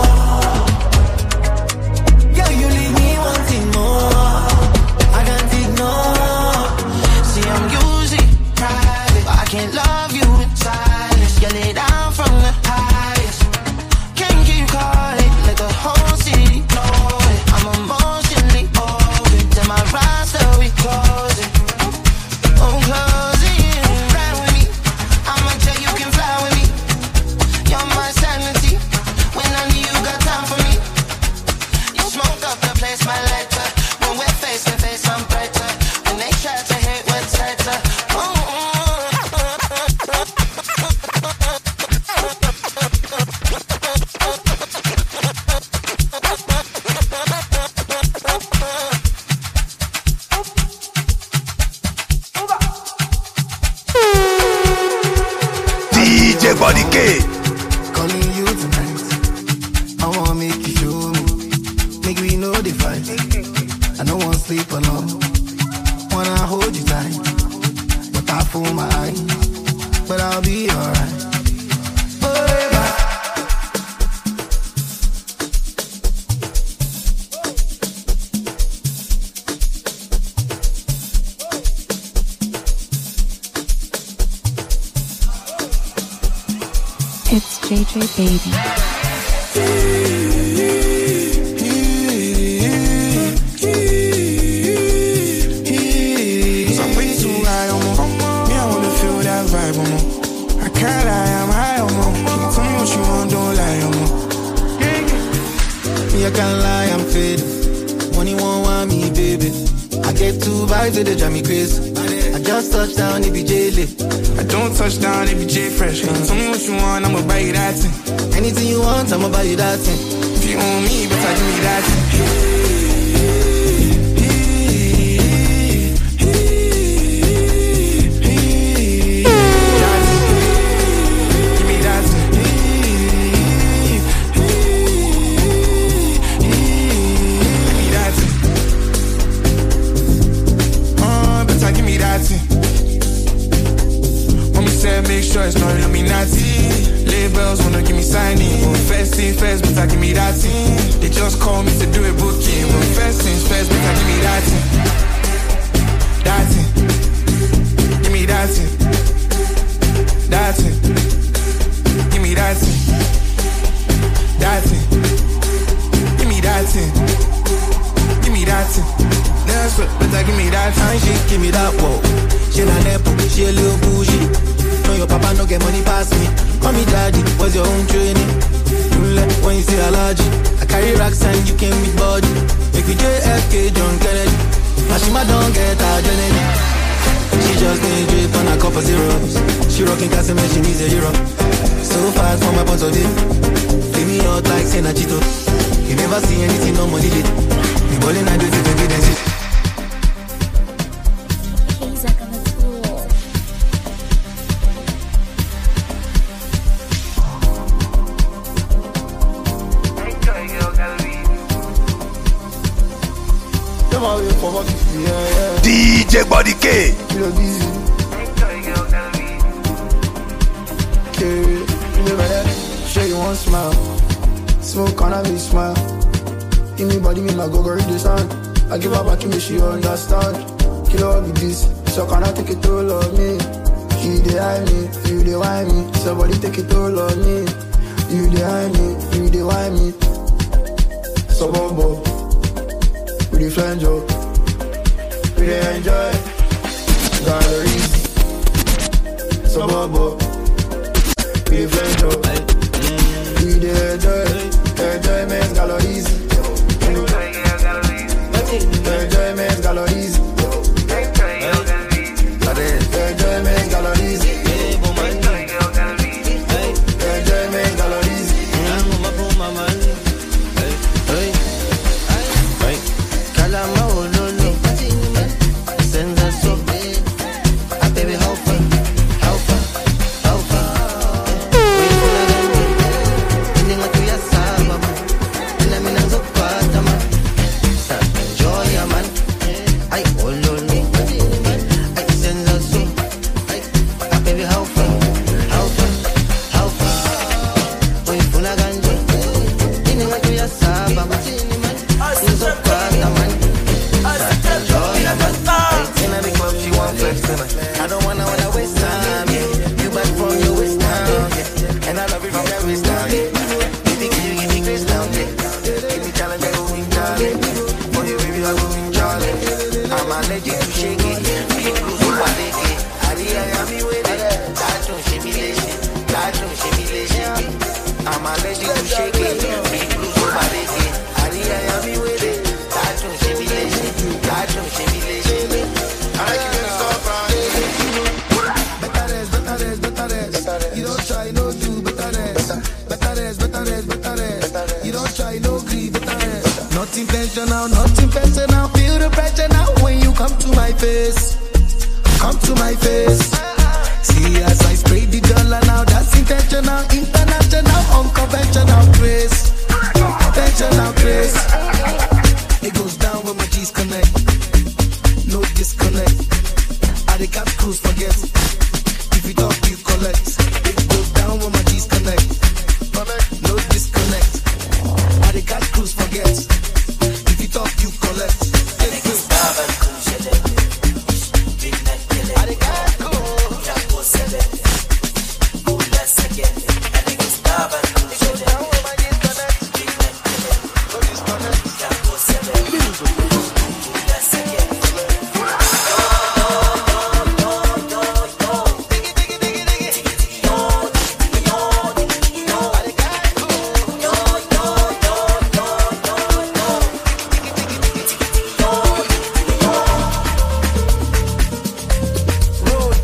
Girl, you leave me wanting more. I can't ignore. See, I'm usually private, but I can't love you in silence. You lay down from the highest. Can't keep calling, let the whole city know it. I'm emotionally open to my roster, we close it. Oh, close it, ride with me. I'ma tell you can fly with me. You're my sanity. When I knew you got time for me. You smoke up the place, my lighter. When we're face to face, I'm brighter. When they try to hate, we're tighter. Oh, D J Body K. Calling you tonight. I wanna make you show me. Make we know the fight. I don't wanna sleep alone. Wanna hold you tight. But I fool my eyes. But I'll be alright. Forever. It's J J Baby. Cause I'm way too high on more. Me, I wanna feel that vibe on more. I can't lie, I'm high on more. Tell me what you want, don't lie on more. Me, I can't lie, I'm faded. Money won't want me, baby. I get two vibes, they drive me crazy. I just touch down if you J-Lit. I don't touch down if you J-Fresh. Tell me what you want, I'ma buy you that thing. Anything you want, I'ma buy you that thing. If you own me, better give me that thing. Make sure it's not Illuminati. Labels wanna give me signing. But first thing first, better give me that thing. They just call me to do a booking. But first things first, better give me that thing. That thing. Give me that thing. That thing. Give me that thing. That thing. Give me that thing. Give me that thing. That's what, better give me that thing. She give me that whoa. She na nepo, she a little bougie. No, your papa no get money past me. Call me daddy, what's your own training? You let when you say allergy. I carry racks and you came with body. Make me J F K, John Kennedy. Mashima don't get her journey. She just need drip on a couple zeros. She rocking Casemiro, she needs a hero. So fast from my point of view. Feel me out like Senachito. You never see anything no money lit. The bowling I do if you can get it. D J Body K. Show you one smile. Smoke on a me smile. Give me body, me like go go read the sound. I give her back to me, she understand. Kill her with this, so can I take it all of me? You dey hide me, you dey wine me. Somebody take it all of me. You dey hide me, you dey wine me. So bumbo, we dey flange up. We dey enjoy galleries. So bubble, we dey flange up. We dey enjoy, enjoyment galleries. Enjoyment galleries. Enjoyment galleries. Enjoyment galleries.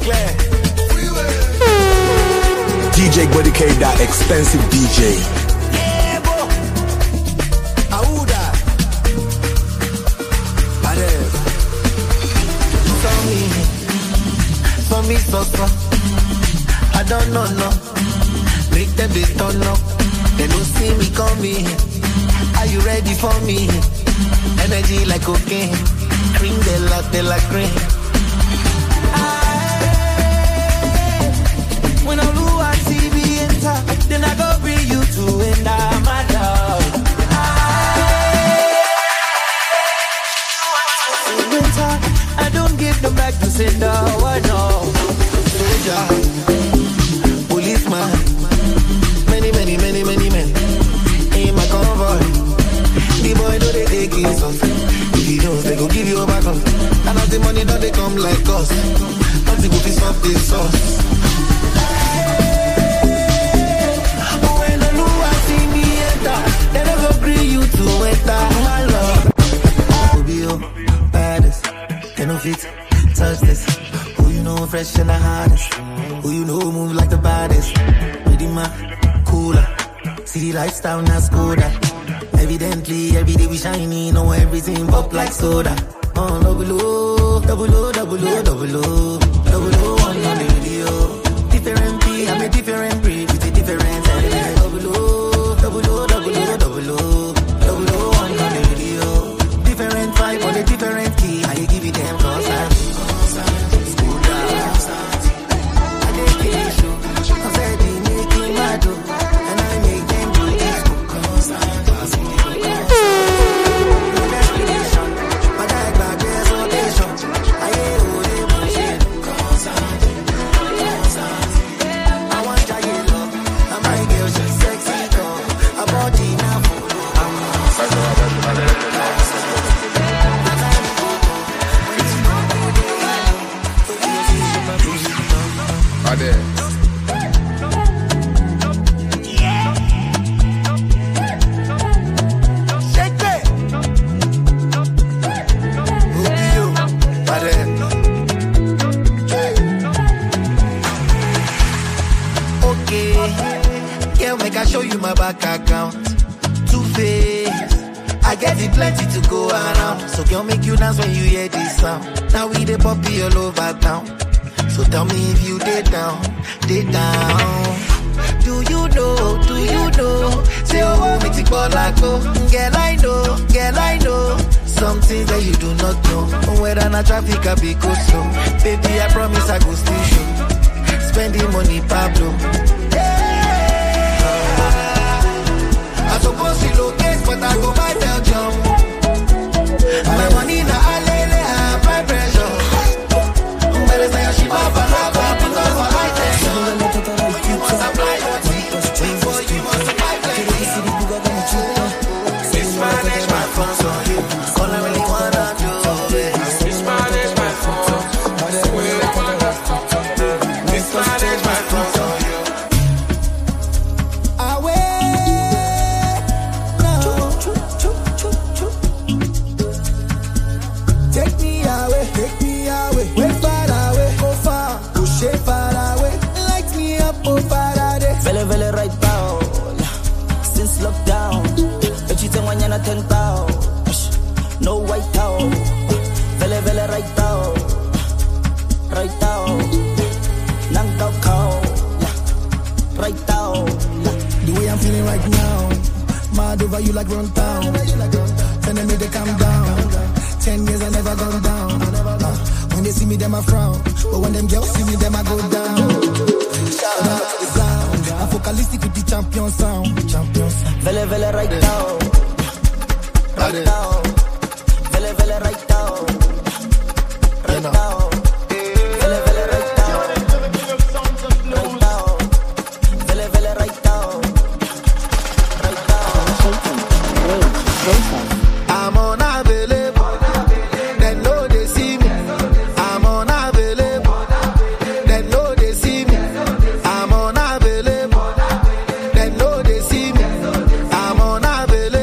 clear. D J Body K, that expensive D J. Yeah, bo. Auda. Bade. For me, for me, so so. I don't know, no. Make them they turn up. They don't see me coming. Are you ready for me? Energy like cocaine. Cream de la, de la cream. When I look at T V enter, then I go bring you to end my love. Winter, I don't give them back to sender. Why no? Soldier, policeman, many, many, many, many men in my convoy. The boy know they take his off. If he knows, they go give you a back up. And as the money don't they come like us. Nothing will piss off this sauce. They never agree you to enter my love. Obio, baddest, they no fit, touch this. Who you know fresh and the hardest? Who you know move like the baddest? Ready my cooler, see the lifestyle now Skoda. Evidently every day we shiny, know everything pop like soda. Oh, double O, double O, double O, double O, double O on the video. Different P, I'm a different breed, with a different element. Double O. Double O, double O, double O, double O on the radio. Different vibe on a different key. I give it them cause I'm school down. I take it show. I said they make it mad and I make them do this cause I'm my guy back there's rotation. I hear all the bullshit cause I'm I want giant love. And my girl she's sexy. Okay, girl, make I show you my back account. Two-Face, I get it plenty to go around. So girl, make you dance when you hear this sound. Now we the puppy all over town. So tell me if you did down, did down. Do you know, do you know? Say oh, make it ball like go. Girl, I know, girl, I know. Some things that you do not know. Whether na traffic I be go slow. Baby, I promise I go still show. Spending money, Pablo. I suppose you locate, but I go buy Belgium. My money na alele, high pressure. But it's like a ship up and up, up and up for high tension. You must apply your team, before you must apply plenty. This manage my funds on you. All I really wanna do is manage my funds. This manage my funds on you. ten thousand, no white out, vele vele right out, right out, nang tao kao, right out. The way I'm feeling right now, mad over you like run town. Telling me to calm down. Ten years I never gone down. Uh, when they see me, them I frown, but when them girls see me, them I go down. Shout out to the sound. I'm focalistic with the champion sound. Champion sound. Vele vele right out. Right now, vele vele right now, right now, vele vele right now, right now, vele vele right now, right now. I'm unavailable, they know they see me. I'm unavailable, they know they see me. I'm unavailable, they know they see me. I'm unavailable.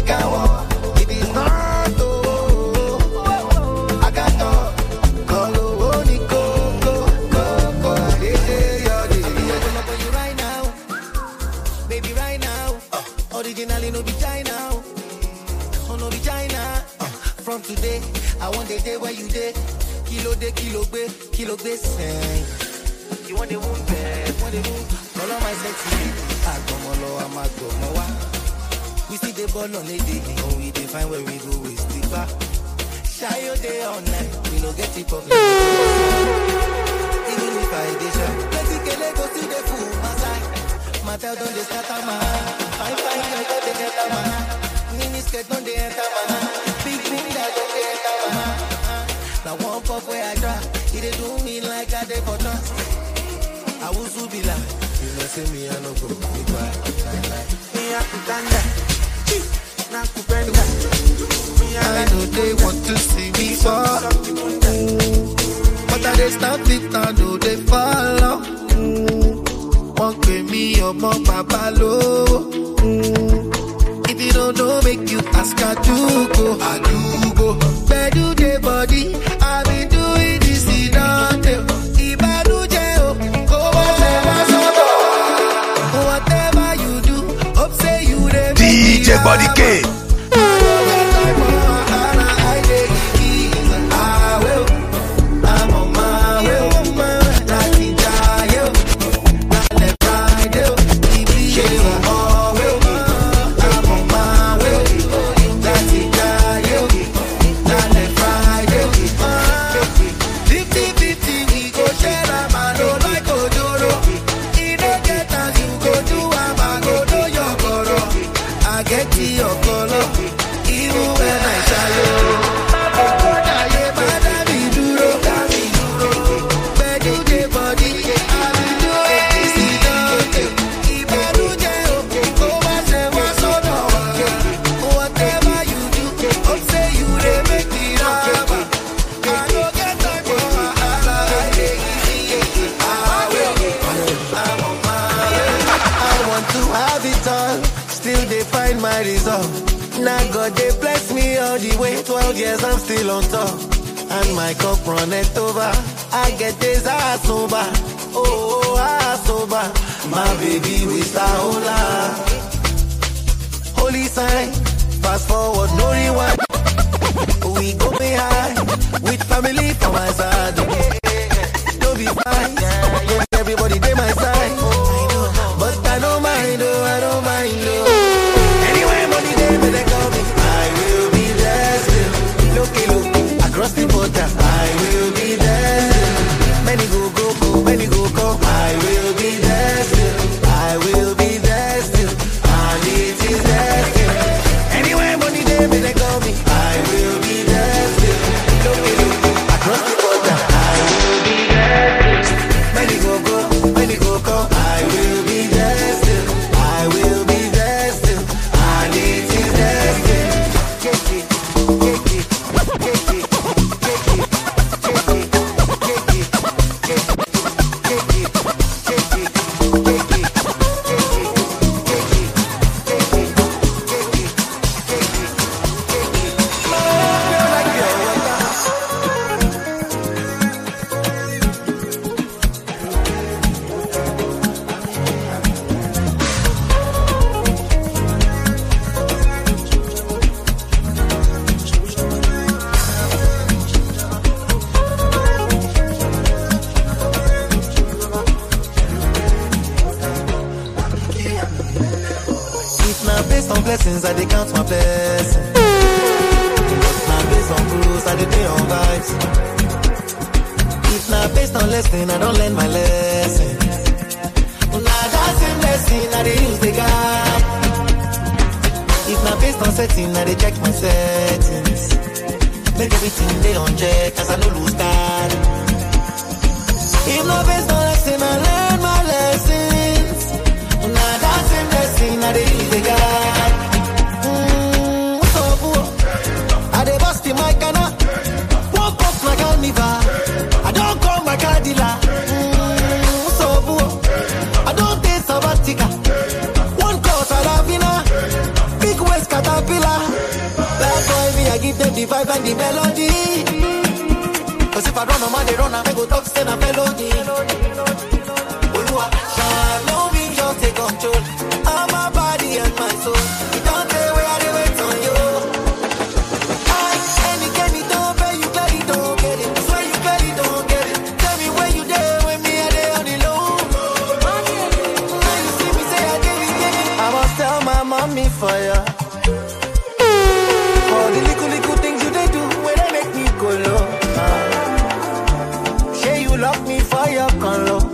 can walk. If it's not, oh, I got talk. Call Oni Coco, Coco. They say you're the baby. I come up on you right now, baby, right now. Uh, originally no be China, oh no be China. Uh, from today, I want the day where you day. Kilo de kilo be, kilo be say. You want the wound, babe? Want the wound? All of my sexy. I come all over, I'm a go, my we see the ball on the day, and we define where we go, we stick back. Shy your day all night, we no get it problem. Even if I dey shy, let's get go see the fool, my side. My tell don't they scatter my hand. Fine, fine, girl, don't they enter my hand. Mini skirt don't they enter my hand. Big finger don't they enter my hand. Now one pop where I try, it dey do me like I dey for trust. I will so be like, you know say me I no go be quiet. Me I put on that. I know they want to see me fall, but I they stop it, I know they follow. Won't pay me or more babalo. If you don't know, make you ask I do go, I do go. Where do they body? I be doing this in nothing. If I do jail, go whatever you do, hope say you they D J Body K. Years I'm still on top, and my cup run it over. I get this ass sober, oh ass sober. My baby we start hola. Holy sign, fast forward no rewind. We go high with family for my side. Don't be fine, everybody they my side. But I don't mind, oh I don't mind, oh. Anyway, money they they call me. I will be there still. Across the border, I will be there still. Many go, go, go, many go, go. I will be there still. I will be there still. And it is there still. Anywhere money they may they call me. I will be there still. Look, look, across the border, I will be there still. Many go, go, many go, go. I will be there still. I will be there still. And it is there still. Take it, take it, take it. Blessings, I dey count my blessings. Now based on cruise, I dey pay on vibes. If not based on lesson, I don't learn my lesson. Now that same lesson, I dey use the guide. If not based on setting, I dey check my settings. Make everything dey on check, cause I no lose that. If not based on lesson, I learn my lessons. Now that same lesson, I dey use the guide. My cana, walk up my carnival. I don't call my car dealer. Mm, so I don't take sabatica. One cause I love you. Big West caterpillar. Bad boy, me, I give them the vibe and the melody. Cause if I run a man, they run, I go talk, send a melody. Shine, no me, just take control of my body and my soul. You don't say where I wait on you. I, any candy don't pay, you clearly don't get it. Swear you clearly don't get it. Tell me where you there, when me I there on the low. When you see me say I did it, did it. I must tell my mommy for ya. For the little, little things you they do, when they make me go low. Uh, say you lock me for your conlo.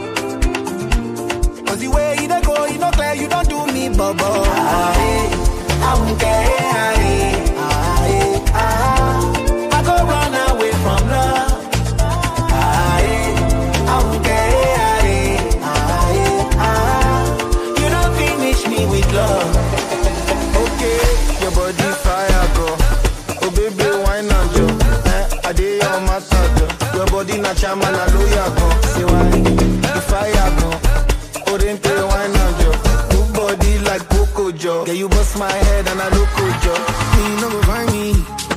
The way you don't go, you don't clear, you don't do me, bubble. I, I won't care. I, I, I, I go run away from love. I, I won't care. I, I, you don't finish me with love. Okay, your body fire, go. Oh baby, why not, Joe? Eh, I did your matter, your body not charm and I know you go. See why? The fire, go. Good body like Coco Joe. Yeah, you bust my head and I look good, Joe. Me no go find me.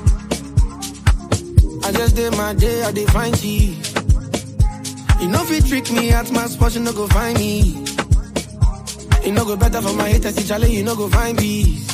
I just did my day, I did find G. You know if you trick me at my spot, you no go find me. You no go better for my haters, see Charlie, you no go find peace.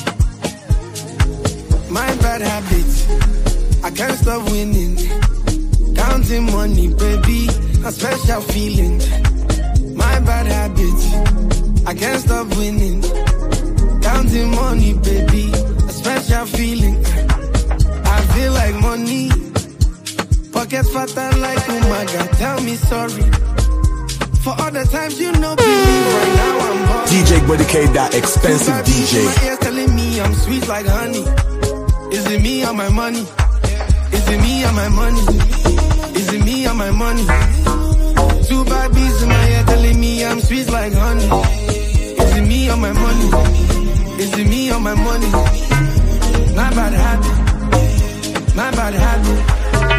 My bad habits, I can't stop winning. Counting money, baby, a special feeling. My bad habits, I can't stop winning. Counting money, baby, a special feeling. I feel like money. Pocket fatter like Umaga. Tell me sorry for all the times you know believe. Right now I'm bored. D J Buddy K, that expensive D J. My ears telling me I'm sweet like honey. Is it me or my money? Is it me or my money? Is it me or my money? Two bad bees in my head telling me I'm sweet like honey. Is it me or my money? Is it me or my money? My bad habit. My bad habit.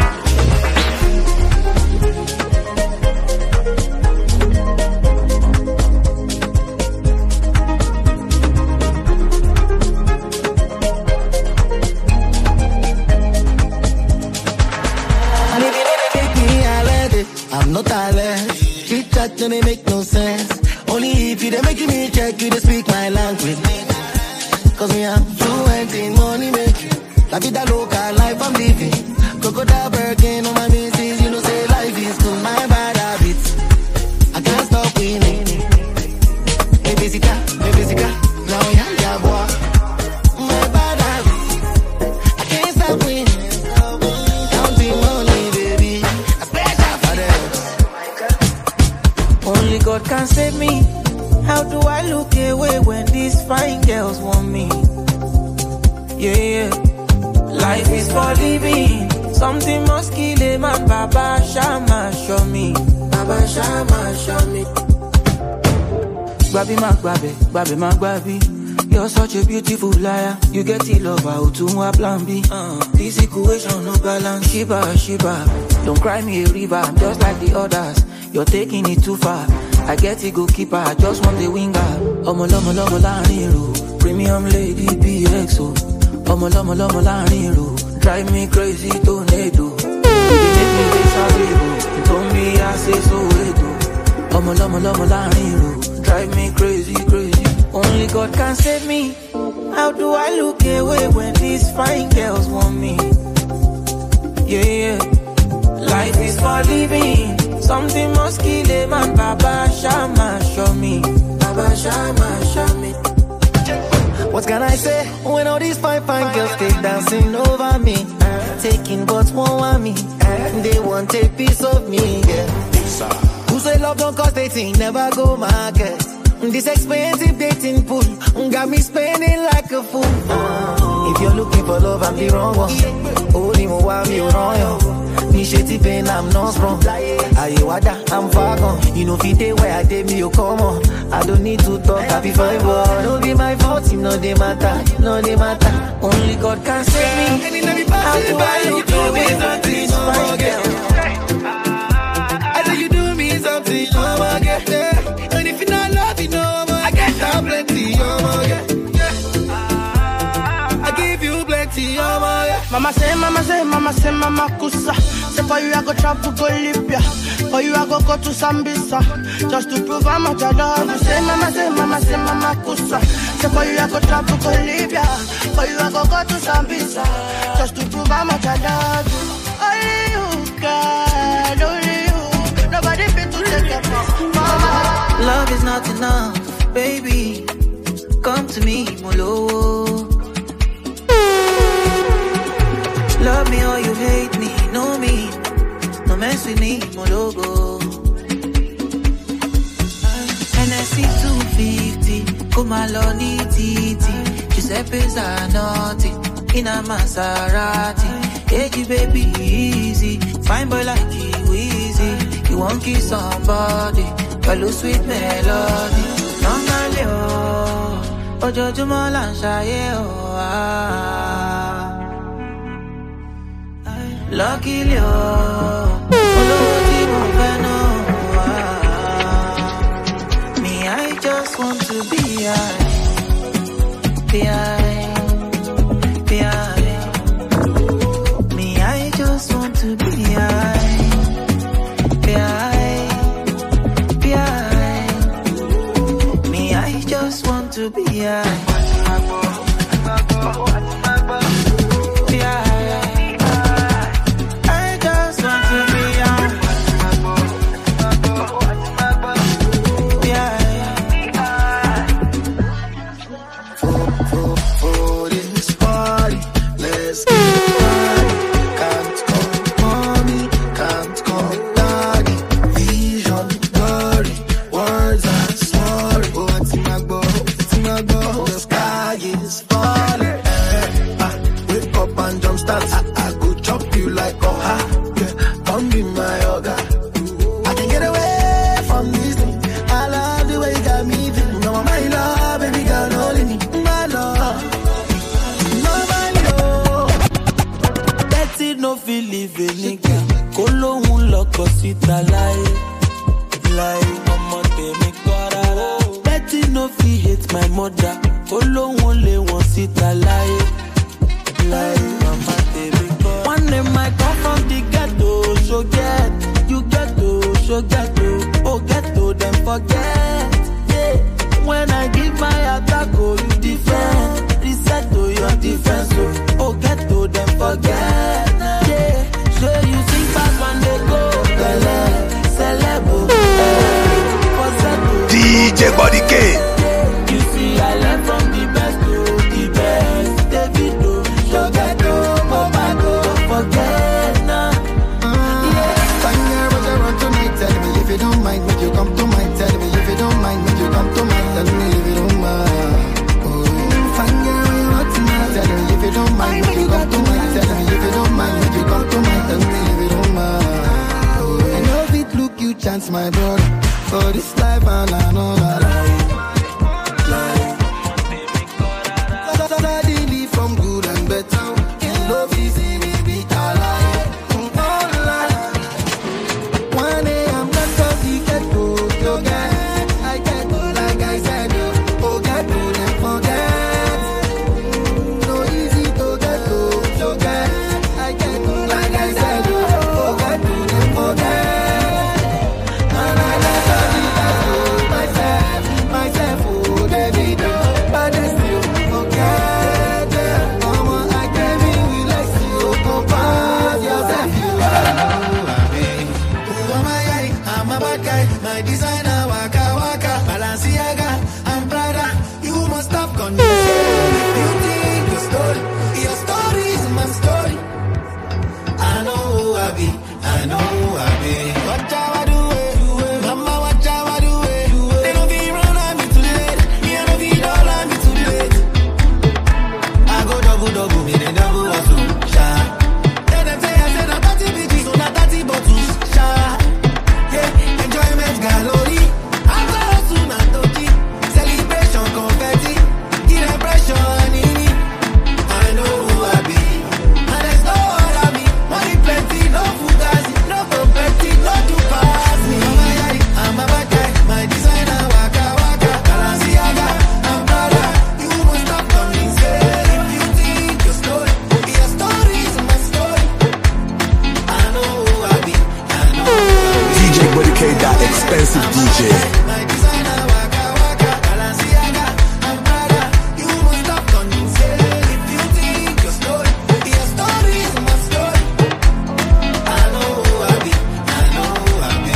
I'm not talent. Chit chat don't make no sense. Only if you they making me check, you they speak my language. Cause me I'm fluent in money making. La vida loca, life I'm living. Crocodile Birkin on my missus, you know say life is cool. My bad habits, I can't stop winning. Hey Bessica, hey Bessica, now yeah, yeah boy. My bad habits, I can't stop winning. Only God can save me. How do I look away when these fine girls want me? Yeah, yeah. Life is for living. Something must kill a man. Baba Shama show me. Baba Shama show me. Baby, my baby, baby, my baby. You're such a beautiful liar. You get it love out to my plan B. Uh, this equation no balance. Shiba, Shiba. Don't cry me a river. I'm just like the others. You're taking it too far. I get it, go keeper. I just want the winger. Omo lomo lomo laniro. Premium lady B X O. Omo lomo lomo laniro. Drive me crazy tornado. You make me this a don't be I say so edo. Omo lomo lomo laniro. Drive me crazy crazy. Only God can save me. How do I look away when these fine girls want me? Yeah, yeah. Life is for living. Something must kill a man. Baba Shama show me. Baba Shama show me. What can I say when all these fine fine girls stay dancing over me, taking but won't want me, they want take piece of me, yeah. Who say love don't cost eighteen, never go market. This expensive dating pool got me spending like a fool. Uh, if you're looking for love, I'm the wrong one. Only more while me wrong. Me shitty pain, I'm not strong. Aye wada, I'm far gone. You know fit day where I did me, you come on. I don't need to talk, happy fine boy. Don't be my fault, you know they matter, no they matter. Only God can save me. How do I look away from these fine girls? I know you do me something, oh my God, yeah. And if you not love, you know, I get that plenty, oh my God, yeah. I reality, oh my. Mama say, mama say, mama say, mama kusa. Say for you I go travel go Libya. For you I go go to Sambisa. Just to prove how much I love you. Say, mama say, mama say, mama kusa. Say for you I go travel go Libya. For you I go go to Sambisa. Just to prove how much I love you. Only you, God, only you. Nobody fit to take your place. Love is not enough, baby. Come to me, Molo. Love me or you hate me, know me. No mess with me, Mologo. N S C two fifty, Kumaloni Titi. Giuseppe Zanotti, in a Maserati. Hey, baby, easy. Fine boy like you, easy. You won't kiss somebody. Follow sweet melody. Normally, oh, Ojo Jumola Shaye, oh, ah. Luckily, oh, follow the movement, oh, ah. Me, I just want to be high. Be high. Be high. Me, I just want to be high. Be high. Be high. Me, I just want to be high. Be high. Myself. expensive D J. My designer waka waka Balenciaga and Prada. You must have done insane if you think your story, your story is my story. I know who I be, I know who I be.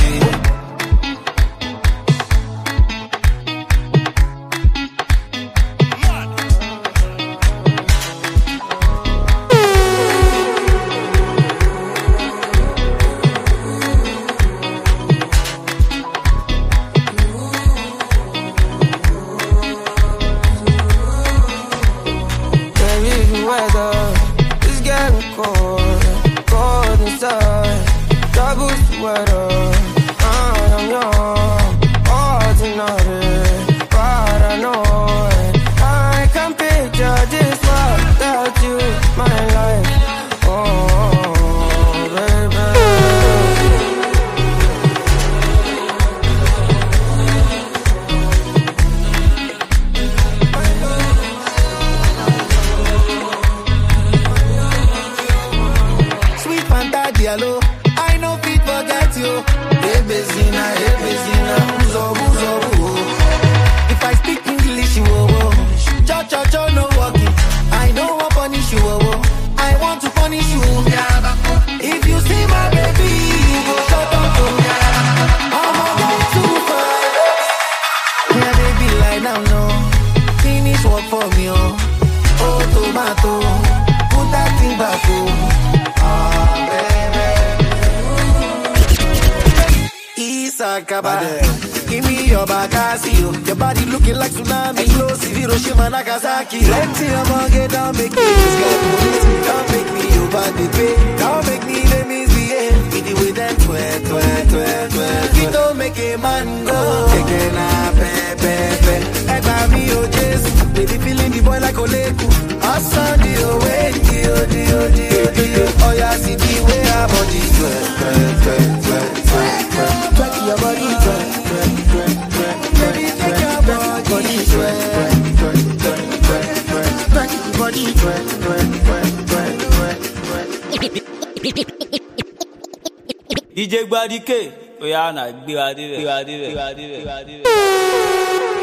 I know fit forget you. Hey, Bezina, hey, Bezina, who's up, who's up, whoa. If I speak English, whoa, whoa. Cho, cho, cho, no walking. I don't want punish you, whoa, whoa. I want to punish you. If you see my baby, you go shut up. I'm a guy too far. Yeah, baby, lie down, no. Finish work for me, oh. Oh, tomato. Put that thing back, oh. Give me your Bagasio. Your body looking like tsunami. Explosive Hiroshima, Nagasaki. Plenty of money, don't make me this guy. Don't make me your body pay. Don't make me the misbehave. With you with them twerk, twerk, twerk, twerk. You don't make a man go. Taking a pepe, pepe. Eba me oh Jesus. Baby feeling the boy like Oleku. Asan the away, dio, dio, dio, dio. Oh yeah, see the way our body twerk, twerk, twerk, twerk, twerk, twerk. Twerk your body, twerk, twerk, twerk, twerk. Baby take your body, twerk, twerk, twerk, twerk, twerk. Twerk your body, twerk, twerk, twerk, twerk, twerk, twerk. D J Gbadike, oya na gbé wa dé bẹ̀, gbé wa dé bẹ̀, gbé wa dé bẹ̀.